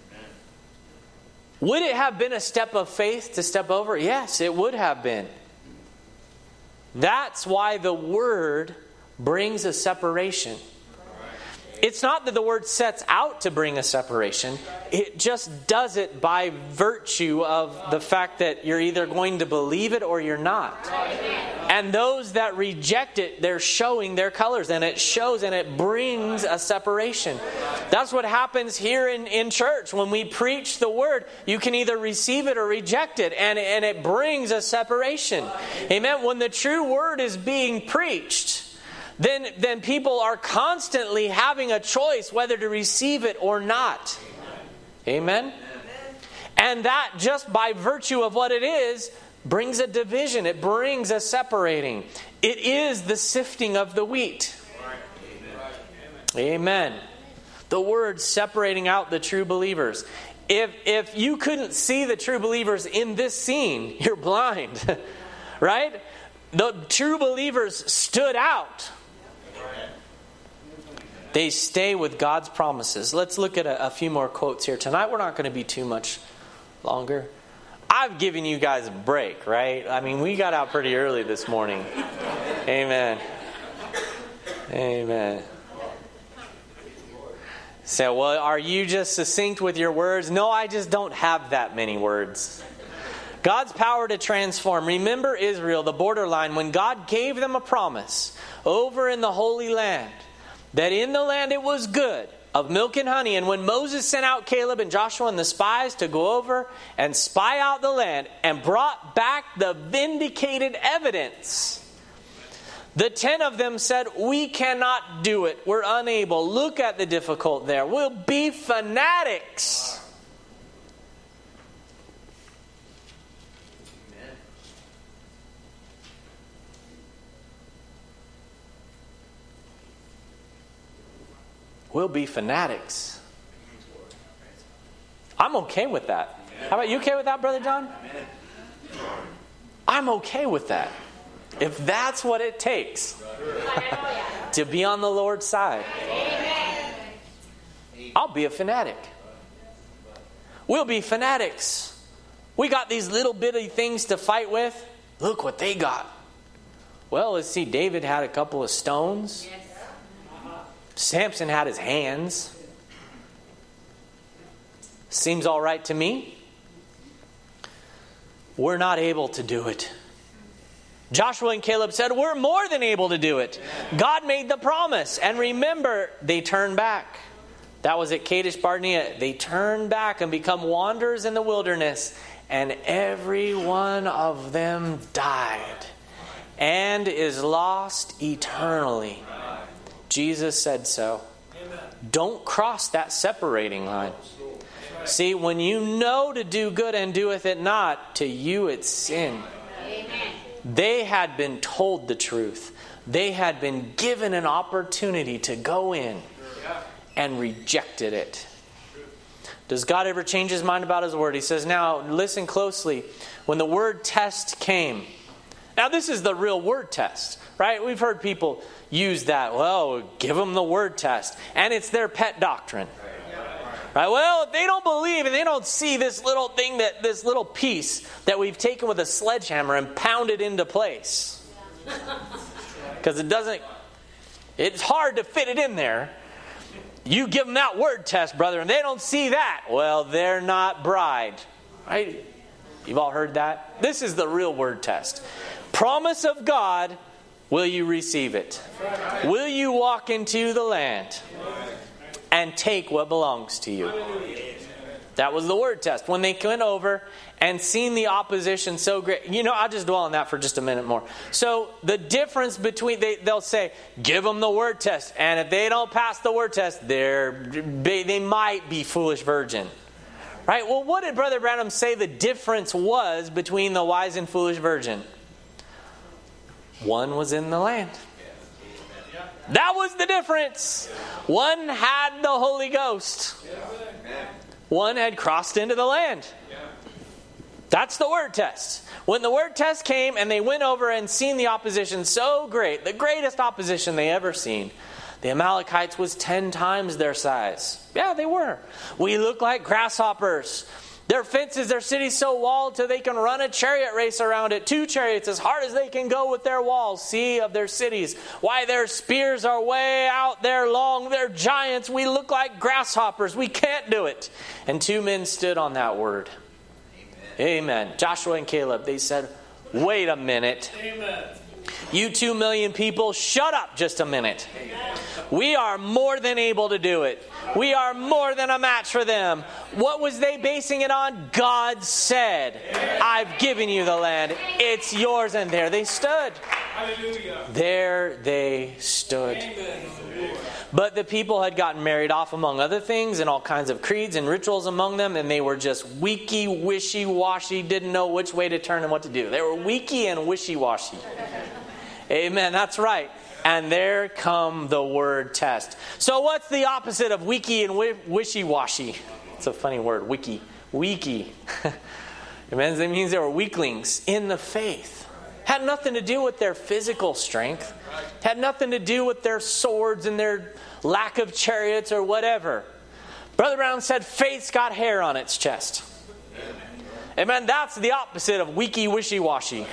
Would it have been a step of faith to step over? Yes, it would have been. That's why the Word brings a separation. It's not that the Word sets out to bring a separation. It just does it by virtue of the fact that you're either going to believe it or you're not. And those that reject it, they're showing their colors. And it shows and it brings a separation. That's what happens here in church. When we preach the Word, you can either receive it or reject it. And it brings a separation. Amen. When the true Word is being preached, then people are constantly having a choice whether to receive it or not. Amen? And that, just by virtue of what it is, brings a division. It brings a separating. It is the sifting of the wheat. Amen. The Word separating out the true believers. If you couldn't see the true believers in this scene, you're blind. Right? The true believers stood out. They stay with God's promises. Let's look at a few more quotes here. Tonight we're not going to be too much longer. I've given you guys a break, right? I mean, we got out pretty early this morning. Amen. Amen. So, well, are you just succinct with your words? No, I just don't have that many words. God's power to transform. Remember Israel, the borderline, when God gave them a promise over in the Holy Land, that in the land it was good, of milk and honey. And when Moses sent out Caleb and Joshua and the spies to go over and spy out the land and brought back the vindicated evidence, the 10 of them said, we cannot do it. We're unable. Look at the difficult there. We'll be fanatics. We'll be fanatics. I'm okay with that. How about you okay with that, Brother John? I'm okay with that. If that's what it takes to be on the Lord's side, I'll be a fanatic. We'll be fanatics. We got these little bitty things to fight with. Look what they got. Well, let's see. David had a couple of stones. Samson had his hands. Seems all right to me. We're not able to do it. Joshua and Caleb said, we're more than able to do it. God made the promise. And remember, they turned back. That was at Kadesh Barnea. They turned back and become wanderers in the wilderness. And every one of them died and is lost eternally. Jesus said so. Don't cross that separating line. See, when you know to do good and doeth it not, to you it's sin. They had been told the truth. They had been given an opportunity to go in and rejected it. Does God ever change his mind about his word? He says, now listen closely. When the word test came, now this is the real word test, right? We've heard people use that. Well, give them the word test. And it's their pet doctrine. Right? Well, if they don't believe and they don't see this little thing, this little piece that we've taken with a sledgehammer and pounded into place. Because it's hard to fit it in there. You give them that word test, brother, and they don't see that. Well, they're not bride. Right? You've all heard that? This is the real word test. Promise of God, will you receive it? Will you walk into the land and take what belongs to you? That was the word test. When they went over and seen the opposition so great. I'll just dwell on that for just a minute more. So the difference between, they'll say, give them the word test. And if they don't pass the word test, they might be foolish virgin. Right? Well, what did Brother Branham say the difference was between the wise and foolish virgin? One was in the land. That was the difference. One had the Holy Ghost. One had crossed into the land. That's the word test. When the word test came and they went over and seen the opposition so great, the greatest opposition they ever seen, the Amalekites was 10 times their size. Yeah, they were. We look like grasshoppers. Their fences, their city's so walled till they can run a chariot race around it. 2 chariots as hard as they can go with their walls, see, of their cities. Why, their spears are way out there long. They're giants. We look like grasshoppers. We can't do it. And 2 men stood on that word. Amen. Joshua and Caleb, they said, wait a minute. Amen. You 2 million people, shut up just a minute. Amen. We are more than able to do it. We are more than a match for them. What was they basing it on? God said, I've given you the land. It's yours. And there they stood. Hallelujah. There they stood. Amen. But the people had gotten married off among other things and all kinds of creeds and rituals among them. And they were just weaky, wishy-washy, didn't know which way to turn and what to do. They were weaky and wishy-washy. Amen. That's right. And there come the word test. So what's the opposite of weaky and wishy-washy? It's a funny word, wiki. Weaky. Amen. It means they were weaklings in the faith. Had nothing to do with their physical strength. Had nothing to do with their swords and their lack of chariots or whatever. Brother Brown said faith's got hair on its chest. Amen. That's the opposite of weaky, wishy-washy.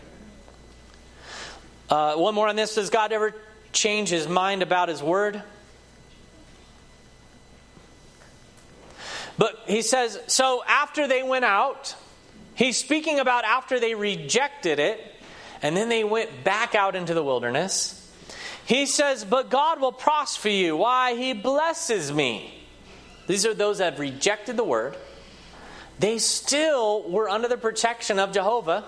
One more on this. Does God ever change his mind about his word? But he says, so after they went out, he's speaking about after they rejected it, and then they went back out into the wilderness. He says, but God will prosper you. Why? He blesses me. These are those that have rejected the word. They still were under the protection of Jehovah.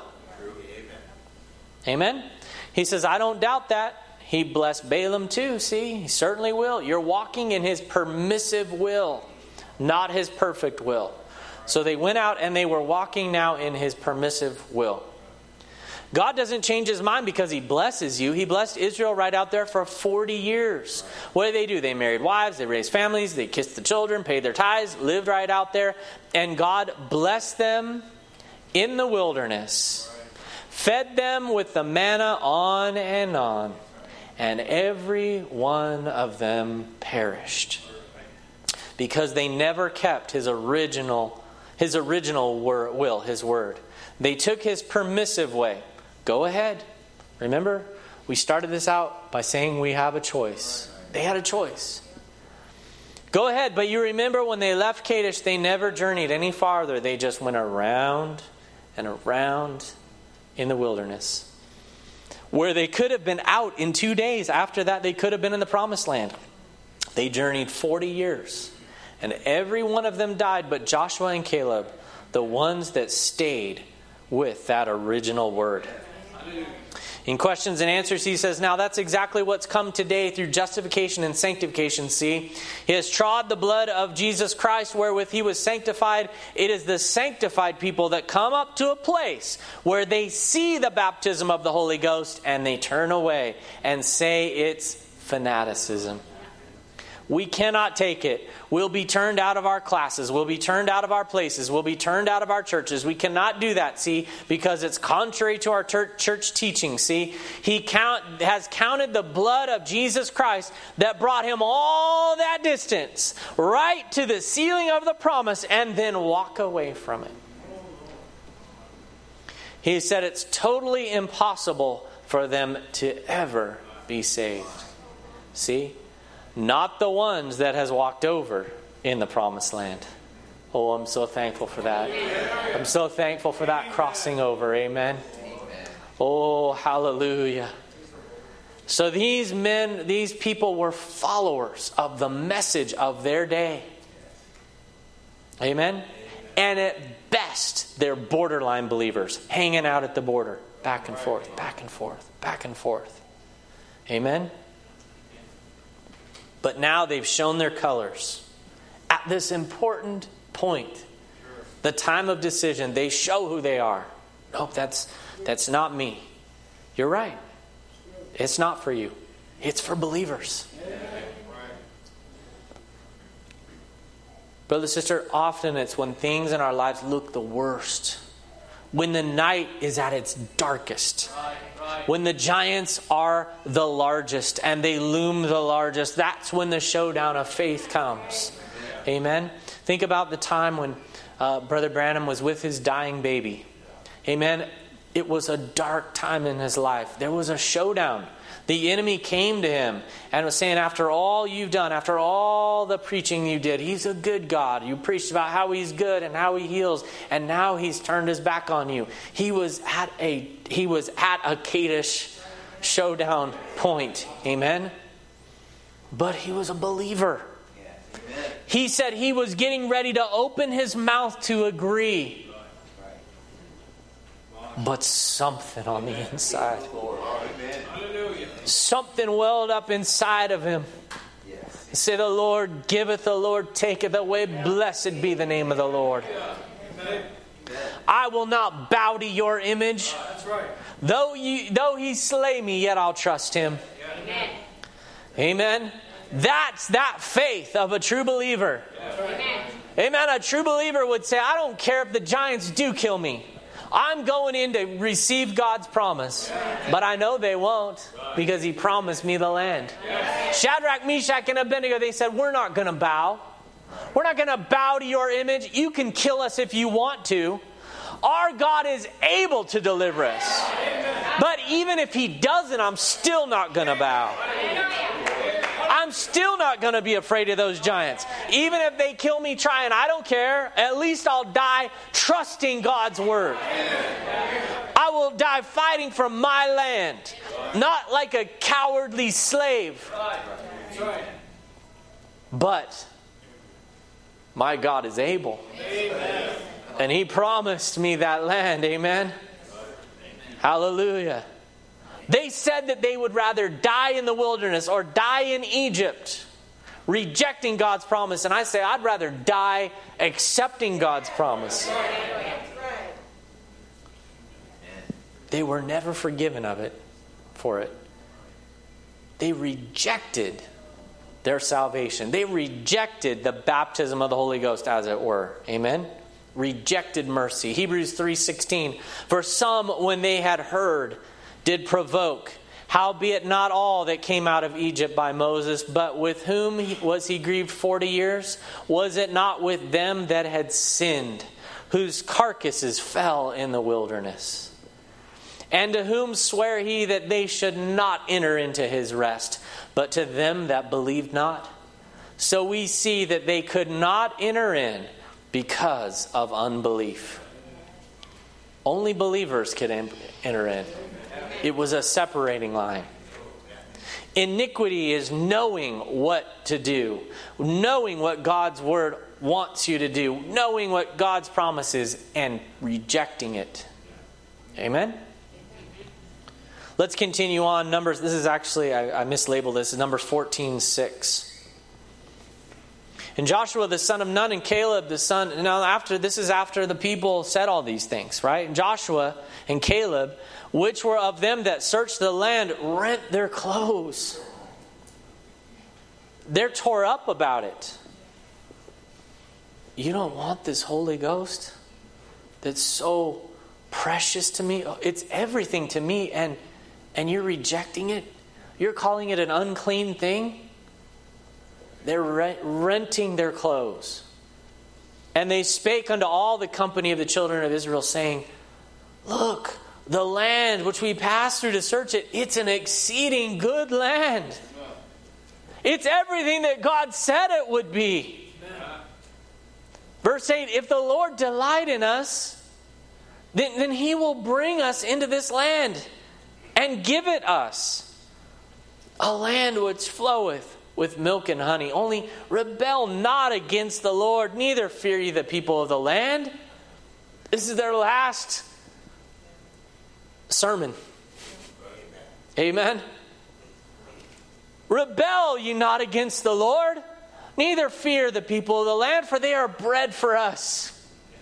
Amen. He says, I don't doubt that. He blessed Balaam too. See, he certainly will. You're walking in his permissive will, not his perfect will. So they went out and they were walking now in his permissive will. God doesn't change his mind because he blesses you. He blessed Israel right out there for 40 years. What do? They married wives, they raised families, they kissed the children, paid their tithes, lived right out there. And God blessed them in the wilderness. Fed them with the manna on, and every one of them perished because they never kept his original will, his word. They took his permissive way. Go ahead. Remember, we started this out by saying we have a choice. They had a choice. Go ahead, but you remember when they left Kadesh, they never journeyed any farther. They just went around and around in the wilderness, where they could have been out in 2 days. After that, they could have been in the promised land. They journeyed 40 years, and every one of them died but Joshua and Caleb, the ones that stayed with that original word. In questions and answers, he says, now that's exactly what's come today through justification and sanctification, see. He has trod the blood of Jesus Christ wherewith he was sanctified. It is the sanctified people that come up to a place where they see the baptism of the Holy Ghost and they turn away and say it's fanaticism. We cannot take it. We'll be turned out of our classes. We'll be turned out of our places. We'll be turned out of our churches. We cannot do that, see, because it's contrary to our church teaching, see. He has counted the blood of Jesus Christ that brought him all that distance, right to the sealing of the promise, and then walk away from it. He said it's totally impossible for them to ever be saved. See? Not the ones that has walked over in the promised land. Oh, I'm so thankful for that. I'm so thankful for that crossing over. Amen. Oh, hallelujah. So these men, these people were followers of the message of their day. Amen. And at best, they're borderline believers, hanging out at the border, back and forth, back and forth, back and forth. Amen. But now they've shown their colors. At this important point, the time of decision, they show who they are. Nope, that's not me. You're right. It's not for you. It's for believers. Brother, sister, often it's when things in our lives look the worst. When the night is at its darkest. When the giants are the largest and they loom the largest, that's when the showdown of faith comes. Amen. Think about the time when Brother Branham was with his dying baby. Amen. It was a dark time in his life. There was a showdown. The enemy came to him and was saying, after all you've done, after all the preaching you did, he's a good God. You preached about how he's good and how he heals, and now he's turned his back on you. He was at a Kadesh showdown point. Amen. But he was a believer. He said he was getting ready to open his mouth to agree. But something on the inside. Something welled up inside of him. Say, the Lord giveth, the Lord taketh away. Blessed be the name of the Lord. I will not bow to your image. Though he slay me, yet I'll trust him. Amen. That's that faith of a true believer. Amen. A true believer would say, I don't care if the giants do kill me. I'm going in to receive God's promise. But I know they won't, because he promised me the land. Shadrach, Meshach, and Abednego, they said, we're not going to bow. We're not going to bow to your image. You can kill us if you want to. Our God is able to deliver us. But even if he doesn't, I'm still not going to bow. I'm still not going to be afraid of those giants. Even if they kill me trying, I don't care. At least I'll die trusting God's word. I will die fighting for my land. Not like a cowardly slave. But my God is able. And he promised me that land. Amen. Hallelujah. They said that they would rather die in the wilderness or die in Egypt, rejecting God's promise. And I say, I'd rather die accepting God's promise. They were never forgiven for it. They rejected their salvation. They rejected the baptism of the Holy Ghost, as it were. Amen? Rejected mercy. Hebrews 3:16. For some, when they had heard, did provoke, howbeit not all that came out of Egypt by Moses, but with whom was he grieved 40 years? Was it not with them that had sinned, whose carcasses fell in the wilderness? And to whom sware he that they should not enter into his rest, but to them that believed not? So we see that they could not enter in because of unbelief. Only believers could enter in. It was a separating line. Iniquity is knowing what to do, knowing what God's word wants you to do, knowing what God's promise is, and rejecting it. Amen? Let's continue on. Numbers, this is actually, I mislabeled this, Numbers 14:6. And Joshua the son of Nun and Caleb the son, now this is after the people said all these things, right? And Joshua and Caleb, which were of them that searched the land, rent their clothes. They're tore up about it. You don't want this Holy Ghost that's so precious to me? It's everything to me, and you're rejecting it? You're calling it an unclean thing? They're renting their clothes. And they spake unto all the company of the children of Israel, saying, Look, the land which we passed through to search it, it's an exceeding good land. It's everything that God said it would be. Verse 8, if the Lord delight in us, then He will bring us into this land and give it us. A land which floweth with milk and honey. Only rebel not against the Lord, neither fear ye the people of the land. This is their last sermon. Amen. Rebel ye not against the Lord, neither fear the people of the land, for they are bread for us.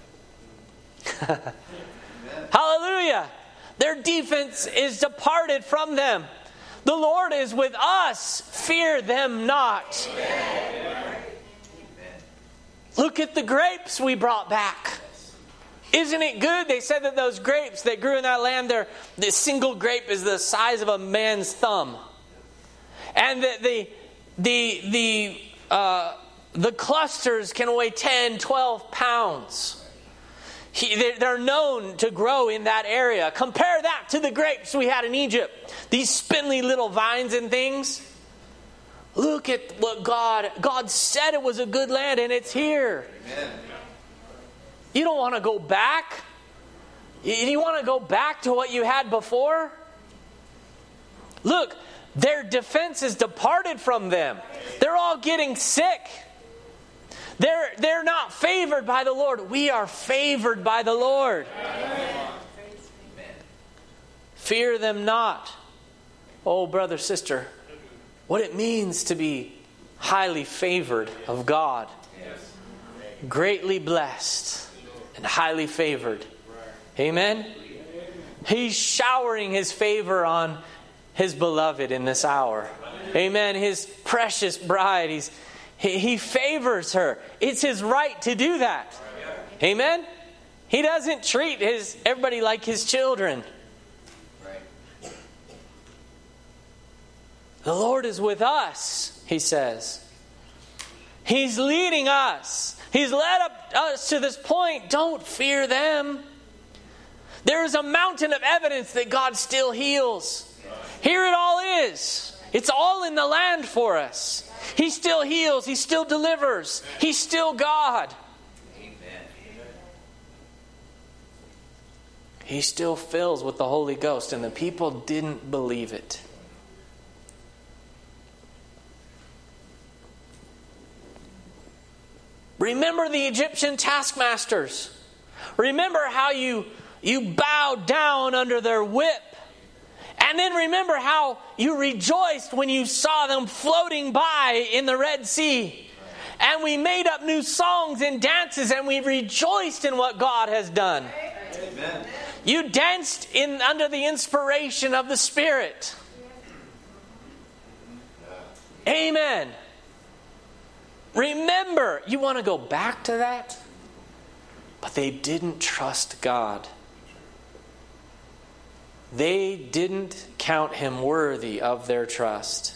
Hallelujah. Their defense is departed from them. The Lord is with us. Fear them not. Amen. Look at the grapes we brought back. Isn't it good? They said that those grapes that grew in that land, the single grape is the size of a man's thumb. And the clusters can weigh 10, 12 pounds. They're known to grow in that area. Compare that to the grapes we had in Egypt. These spindly little vines and things. Look at what God said it was a good land, and it's here. Amen. You don't want to go back? You want to go back to what you had before? Look, their defense is departed from them. They're all getting sick. They're not favored by the Lord. We are favored by the Lord. Amen. Fear them not. Oh, brother, sister, what it means to be highly favored of God. Greatly blessed and highly favored. Amen? He's showering His favor on His beloved in this hour. Amen. His precious bride. He favors her. It's His right to do that. Amen? He doesn't treat everybody like His children. The Lord is with us, He says. He's leading us. He's led us to this point. Don't fear them. There is a mountain of evidence that God still heals. Here it all is. It's all in the land for us. He still heals. He still delivers. He's still God. He still fills with the Holy Ghost, and the people didn't believe it. Remember the Egyptian taskmasters. Remember how you bowed down under their whip. And then remember how you rejoiced when you saw them floating by in the Red Sea. And we made up new songs and dances, and we rejoiced in what God has done. Amen. You danced under the inspiration of the Spirit. Amen. Remember, you want to go back to that? But they didn't trust God. They didn't count Him worthy of their trust.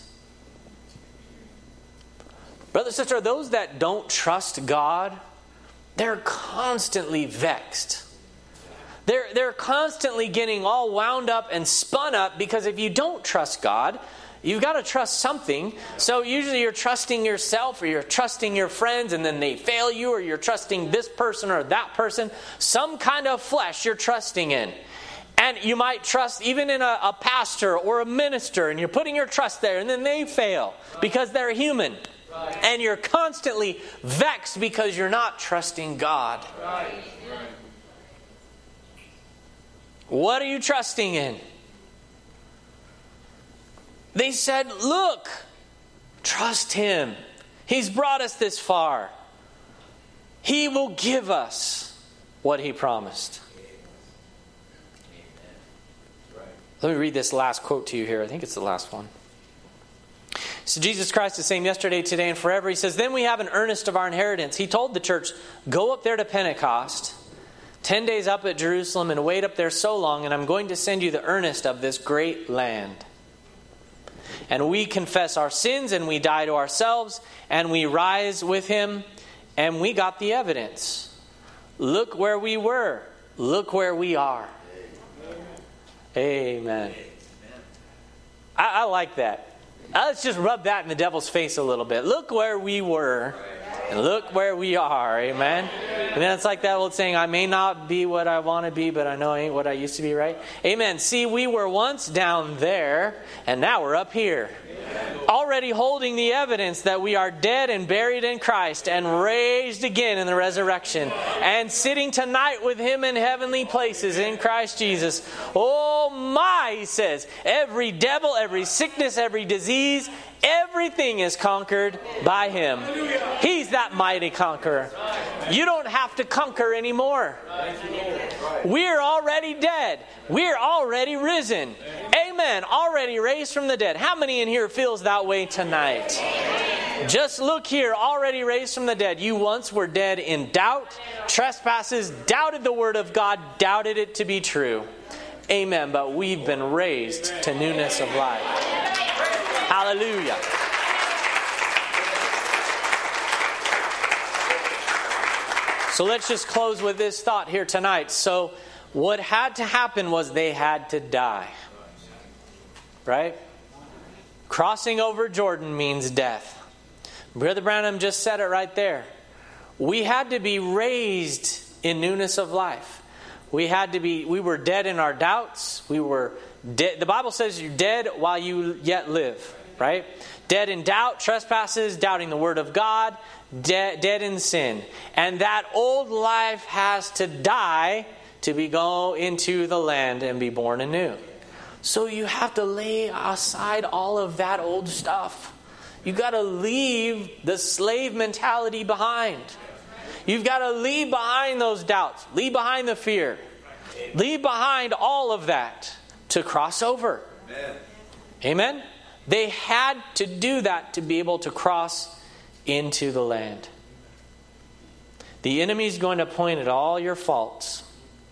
Brother, sister, those that don't trust God, they're constantly vexed. They're constantly getting all wound up and spun up, because if you don't trust God, you've got to trust something. So usually you're trusting yourself, or you're trusting your friends, and then they fail you, or you're trusting this person or that person. Some kind of flesh you're trusting in. And you might trust even in a pastor or a minister, and you're putting your trust there, and then they fail because they're human. Right. And you're constantly vexed because you're not trusting God. Right. Right. What are you trusting in? They said, look, trust Him. He's brought us this far. He will give us what He promised. Let me read this last quote to you here. I think it's the last one. So Jesus Christ is the same yesterday, today, and forever. He says, then we have an earnest of our inheritance. He told the church, go up there to Pentecost, 10 days up at Jerusalem, and wait up there so long, and I'm going to send you the earnest of this great land. And we confess our sins, and we die to ourselves, and we rise with Him, and we got the evidence. Look where we were. Look where we are. Amen. I like that. Let's just rub that in the devil's face a little bit. Look where we were, and look where we are. Amen. And then it's like that old saying, I may not be what I want to be, but I know I ain't what I used to be, right? Amen. See, we were once down there, and now we're up here. Already holding the evidence that we are dead and buried in Christ and raised again in the resurrection, and sitting tonight with Him in heavenly places in Christ Jesus. Oh my, He says, every devil, every sickness, every disease, everything is conquered by Him. He's that mighty conqueror. You don't have to conquer anymore. We're already dead. We're already risen. Amen. Already raised from the dead. How many in here feels that way tonight? Just look here. Already raised from the dead. You once were dead in doubt, trespasses, doubted the Word of God, doubted it to be true. Amen. But we've been raised to newness of life. Hallelujah. So let's just close with this thought here tonight. So what had to happen was they had to die. Right? Crossing over Jordan means death. Brother Branham just said it right there. We had to be raised in newness of life. We were dead in our doubts. We were dead. The Bible says you're dead while you yet live. Right? Dead in doubt, trespasses, doubting the Word of God, dead in sin. And that old life has to die to go into the land and be born anew. So you have to lay aside all of that old stuff. You've got to leave the slave mentality behind. You've got to leave behind those doubts. Leave behind the fear. Leave behind all of that to cross over. Amen? They had to do that to be able to cross into the land. The enemy's going to point at all your faults.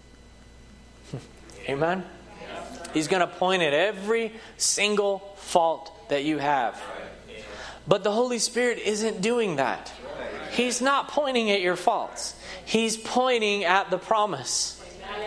Amen? He's going to point at every single fault that you have. But the Holy Spirit isn't doing that. He's not pointing at your faults. He's pointing at the promise.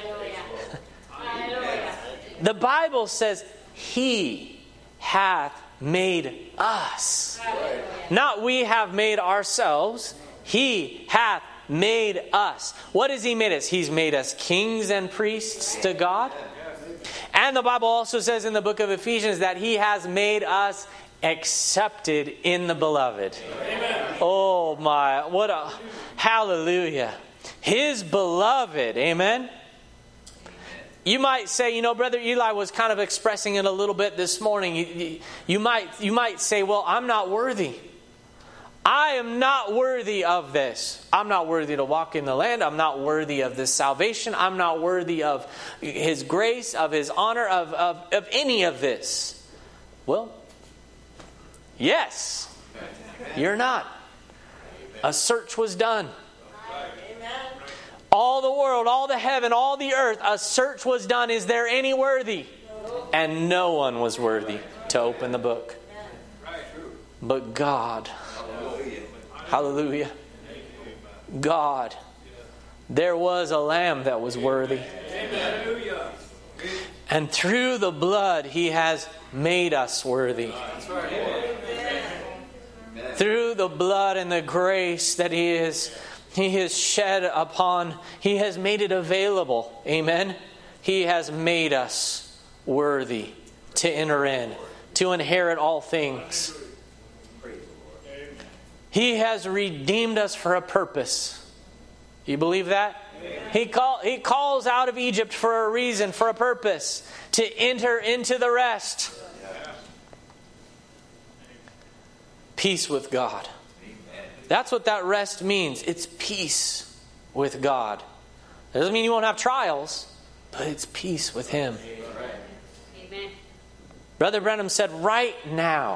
The Bible says He hath made us. Not we have made ourselves. He hath made us. What has He made us? He's made us kings and priests to God. And the Bible also says in the book of Ephesians that He has made us accepted in the beloved. Amen. Oh my, what a hallelujah. His beloved. Amen. You might say, Brother Eli was kind of expressing it a little bit this morning. You might say, well, I'm not worthy. I am not worthy of this. I'm not worthy to walk in the land. I'm not worthy of this salvation. I'm not worthy of His grace, of His honor, of any of this. Well, yes, you're not. A search was done. All the world, all the heaven, all the earth, a search was done. Is there any worthy? And no one was worthy to open the book. But God. Hallelujah. God. There was a lamb that was worthy. And through the blood, He has made us worthy. Through the blood and the grace that He has shed upon, He has made it available. Amen. He has made us worthy to enter in, to inherit all things. He has redeemed us for a purpose. You believe that? He calls out of Egypt for a reason, for a purpose, to enter into the rest. peace with God. That's what that rest means. It's peace with God. It doesn't mean you won't have trials, but it's peace with Him. Amen. Brother Branham said, right now,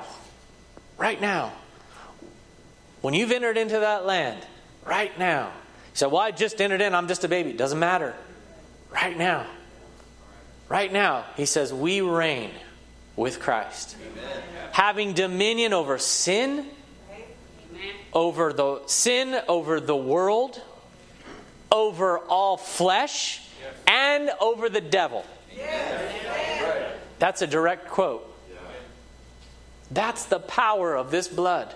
when you've entered into that land, right now. He said, well, I just entered in, I'm just a baby. It doesn't matter. Right now, he says, we reign with Christ. Amen. Having dominion over sin, over the world, over all flesh, and over the devil. That's a direct quote. That's the power of this blood.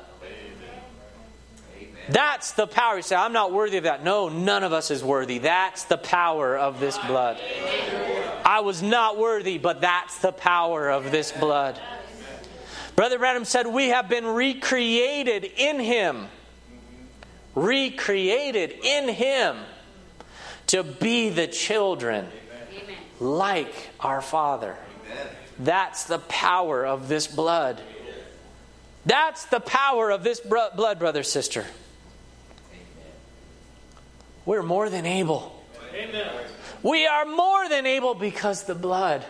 That's the power. You say, I'm not worthy of that. No, none of us is worthy. That's the power of this blood. I was not worthy, but that's the power of this blood. Brother Branham said, we have been recreated in Him. Recreated in Him to be the children like our Father. That's the power of this blood. That's the power of this blood, brother, sister. We're more than able. Amen. We are more than able because the blood.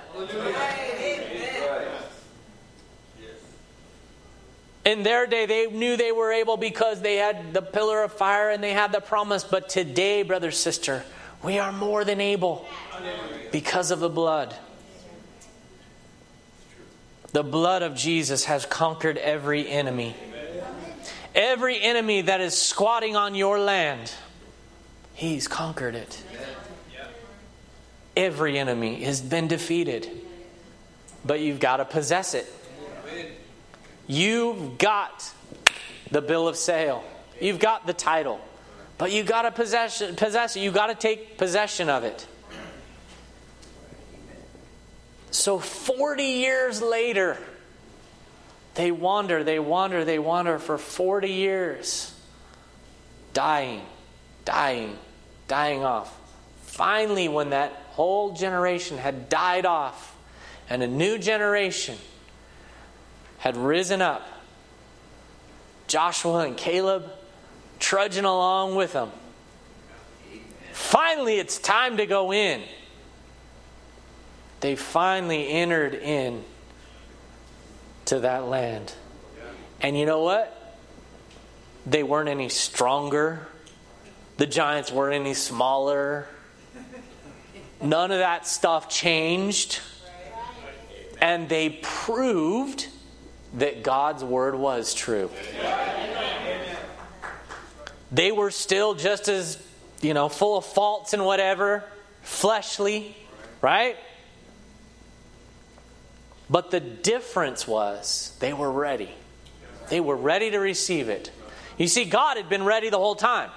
In their day, they knew they were able because they had the pillar of fire and they had the promise. But today, brother, sister, we are more than able because of the blood. The blood of Jesus has conquered every enemy. Every enemy that is squatting on your land, He's conquered it. Every enemy has been defeated. But you've got to possess it. You've got the bill of sale. You've got the title. But you've got to possess it. You've got to take possession of it. So 40 years later, they wander for 40 years. Dying off. Finally, when that whole generation had died off and a new generation had risen up, Joshua and Caleb trudging along with them. Finally, it's time to go in. They finally entered in to that land. And you know what? They weren't any stronger. The giants weren't any smaller. None of that stuff changed. And they proved that God's word was true. They were still just as, full of faults and whatever, fleshly, right? But the difference was they were ready. They were ready to receive it. You see, God had been ready the whole time.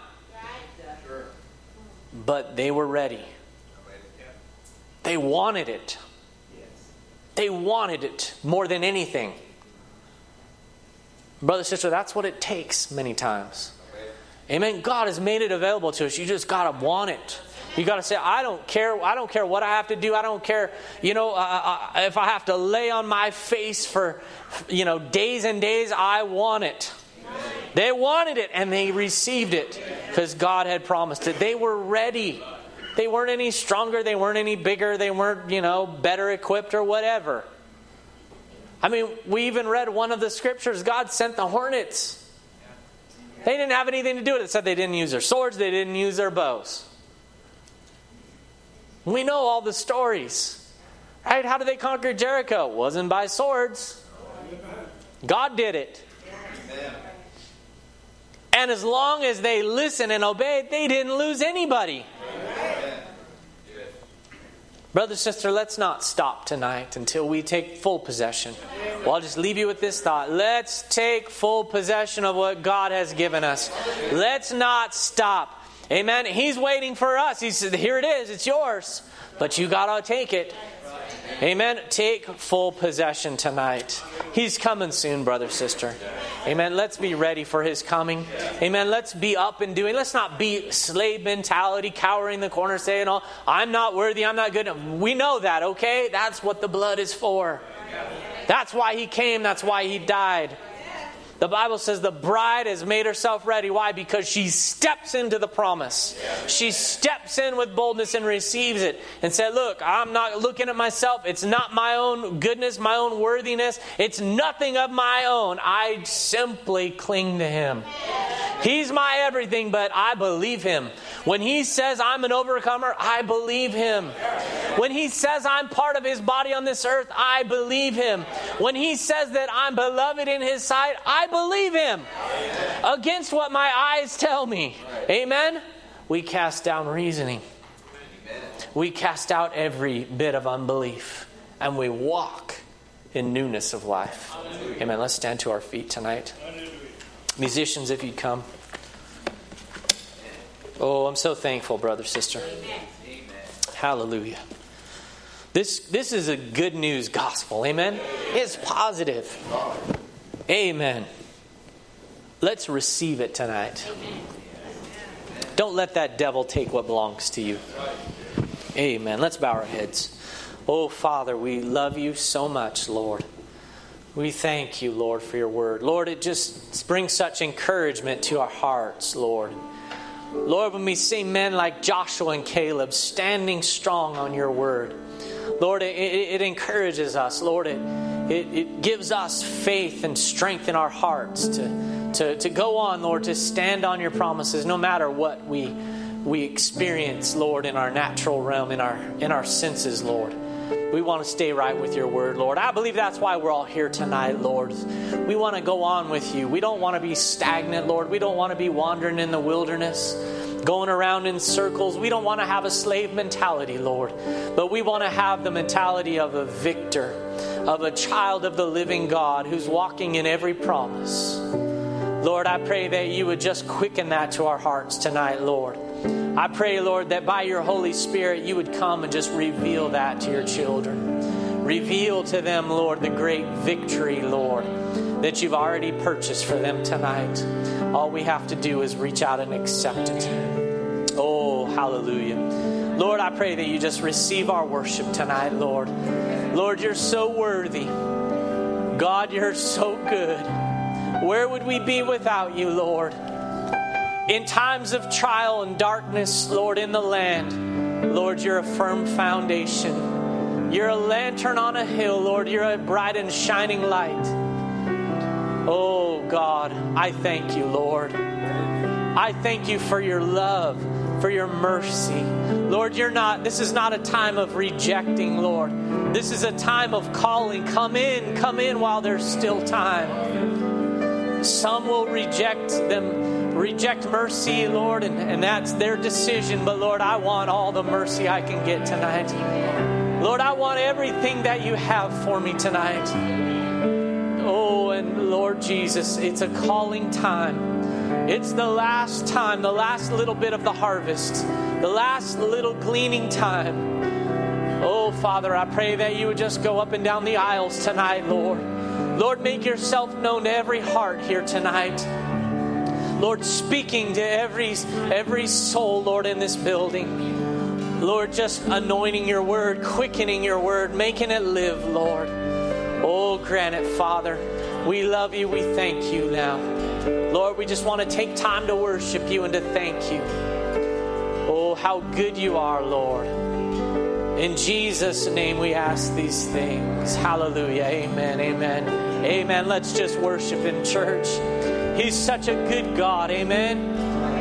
But they were ready. They wanted it. They wanted it more than anything. Brother, sister, that's what it takes many times. Amen. God has made it available to us. You just got to want it. You got to say, I don't care what I have to do. I don't care, if I have to lay on my face for, days and days. I want it. They wanted it and they received it because God had promised it. They were ready. They weren't any stronger. They weren't any bigger. They weren't, better equipped or whatever. I mean, we even read one of the scriptures. God sent the hornets. They didn't have anything to do with it. It said they didn't use their swords. They didn't use their bows. We know all the stories. Right? How did they conquer Jericho? It wasn't by swords. God did it. And as long as they listened and obeyed, they didn't lose anybody. Brother, sister, let's not stop tonight until we take full possession. Well, I'll just leave you with this thought. Let's take full possession of what God has given us. Let's not stop. Amen. He's waiting for us. He said, here it is. It's yours. But you got to take it. Amen. Take full possession tonight. He's coming soon, brother, sister. Amen. Let's be ready for His coming. Amen. Let's be up and doing. Let's not be slave mentality, cowering in the corner, saying, "Oh, I'm not worthy. I'm not good." We know that, okay? That's what the blood is for. That's why He came. That's why He died. The Bible says the bride has made herself ready. Why? Because she steps into the promise. She steps in with boldness and receives it and said, look, I'm not looking at myself. It's not my own goodness, my own worthiness. It's nothing of my own. I simply cling to Him. He's my everything, but I believe Him. When He says I'm an overcomer, I believe Him. When He says I'm part of His body on this earth, I believe Him. When He says that I'm beloved in His sight, I believe Him. Against what my eyes tell me. Amen? We cast down reasoning. We cast out every bit of unbelief. And we walk in newness of life. Amen. Let's stand to our feet tonight. Musicians, if you'd come. Oh, I'm so thankful, brother, sister. Hallelujah. This is a good news gospel. Amen. It's positive. Amen. Let's receive it tonight. Don't let that devil take what belongs to you. Amen. Let's bow our heads. Oh, Father, we love you so much, Lord. We thank you, Lord, for your word. Lord, it just brings such encouragement to our hearts, Lord. Lord, when we see men like Joshua and Caleb standing strong on your word, Lord, it encourages us. Lord, it gives us faith and strength in our hearts to go on, Lord, to stand on your promises no matter what we experience, Lord, in our natural realm, in our senses, Lord. We want to stay right with your word, Lord. I believe that's why we're all here tonight, Lord. We want to go on with you. We don't want to be stagnant, Lord. We don't want to be wandering in the wilderness, going around in circles. We don't want to have a slave mentality, Lord. But we want to have the mentality of a victor, of a child of the living God who's walking in every promise. Lord, I pray that you would just quicken that to our hearts tonight, Lord. I pray, Lord, that by your Holy Spirit, you would come and just reveal that to your children. Reveal to them, Lord, the great victory, Lord, that you've already purchased for them tonight. All we have to do is reach out and accept it. Oh, hallelujah. Lord, I pray that you just receive our worship tonight, Lord. Lord, you're so worthy. God, you're so good. Where would we be without you, Lord? In times of trial and darkness, Lord, in the land, Lord, you're a firm foundation. You're a lantern on a hill, Lord. You're a bright and shining light. Oh, God, I thank you, Lord. I thank you for your love, for your mercy. Lord, this is not a time of rejecting, Lord. This is a time of calling. Come in while there's still time. Some will reject mercy, Lord, and that's their decision. But Lord, I want all the mercy I can get tonight. Lord, I want everything that you have for me tonight. Oh, and Lord Jesus, it's a calling time. It's the last time, the last little bit of the harvest, the last little gleaning time. Oh, Father, I pray that you would just go up and down the aisles tonight, Lord. Lord, make yourself known to every heart here tonight. Lord, speaking to every soul, Lord, in this building. Lord, just anointing your word, quickening your word, making it live, Lord. Oh, grant it, Father. We love you. We thank you now. Lord, we just want to take time to worship you and to thank you. Oh, how good you are, Lord. In Jesus' name we ask these things. Hallelujah. Amen. Amen. Amen. Let's just worship in church. He's such a good God. Amen.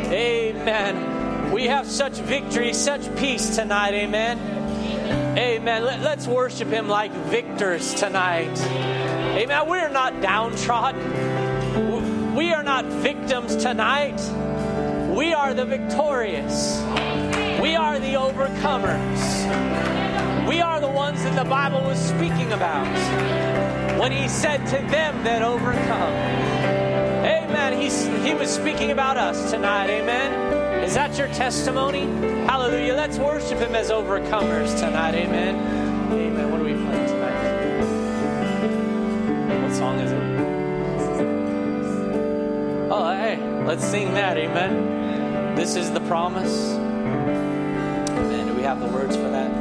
Amen. We have such victory, such peace tonight. Amen. Amen. Let's worship him like victors tonight. Amen. We are not downtrodden. We are not victims tonight. We are the victorious. We are the overcomers. We are the ones that the Bible was speaking about when he said to them that overcome. Amen. He was speaking about us tonight. Amen. Is that your testimony? Hallelujah. Let's worship him as overcomers tonight. Amen. Amen. What are we playing tonight? What song is it? Oh, hey. Let's sing that. Amen. This is the promise. Amen. Do we have the words for that?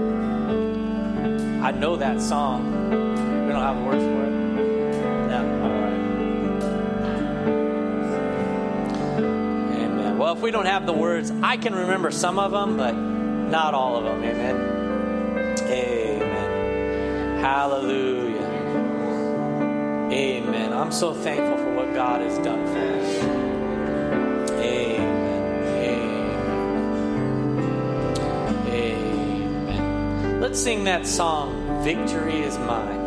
I know that song. We don't have the words for it. No. if we don't have the words, I can remember some of them, but not all of them. Amen. Amen. Hallelujah. Amen. I'm so thankful for what God has done for us. Amen. Amen. Let's sing that song, Victory is Mine.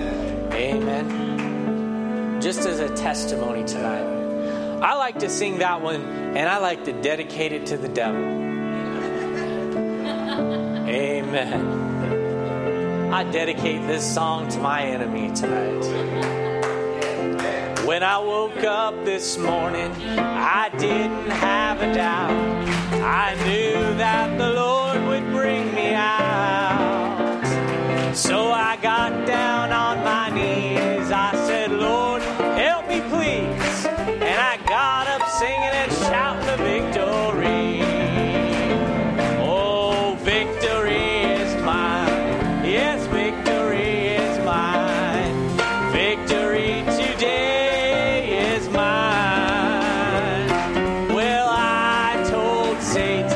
Amen. Just as a testimony tonight. I like to sing that one, and I like to dedicate it to the devil. Amen. I dedicate this song to my enemy tonight. When I woke up this morning, I didn't have a doubt. I knew that the Lord would bring me out. So I got down on my knees. I said, Lord, help me please. And I got up singing and shouting the victory. Oh, victory is mine. Yes, victory is mine. Victory today is mine. Well, I told Satan,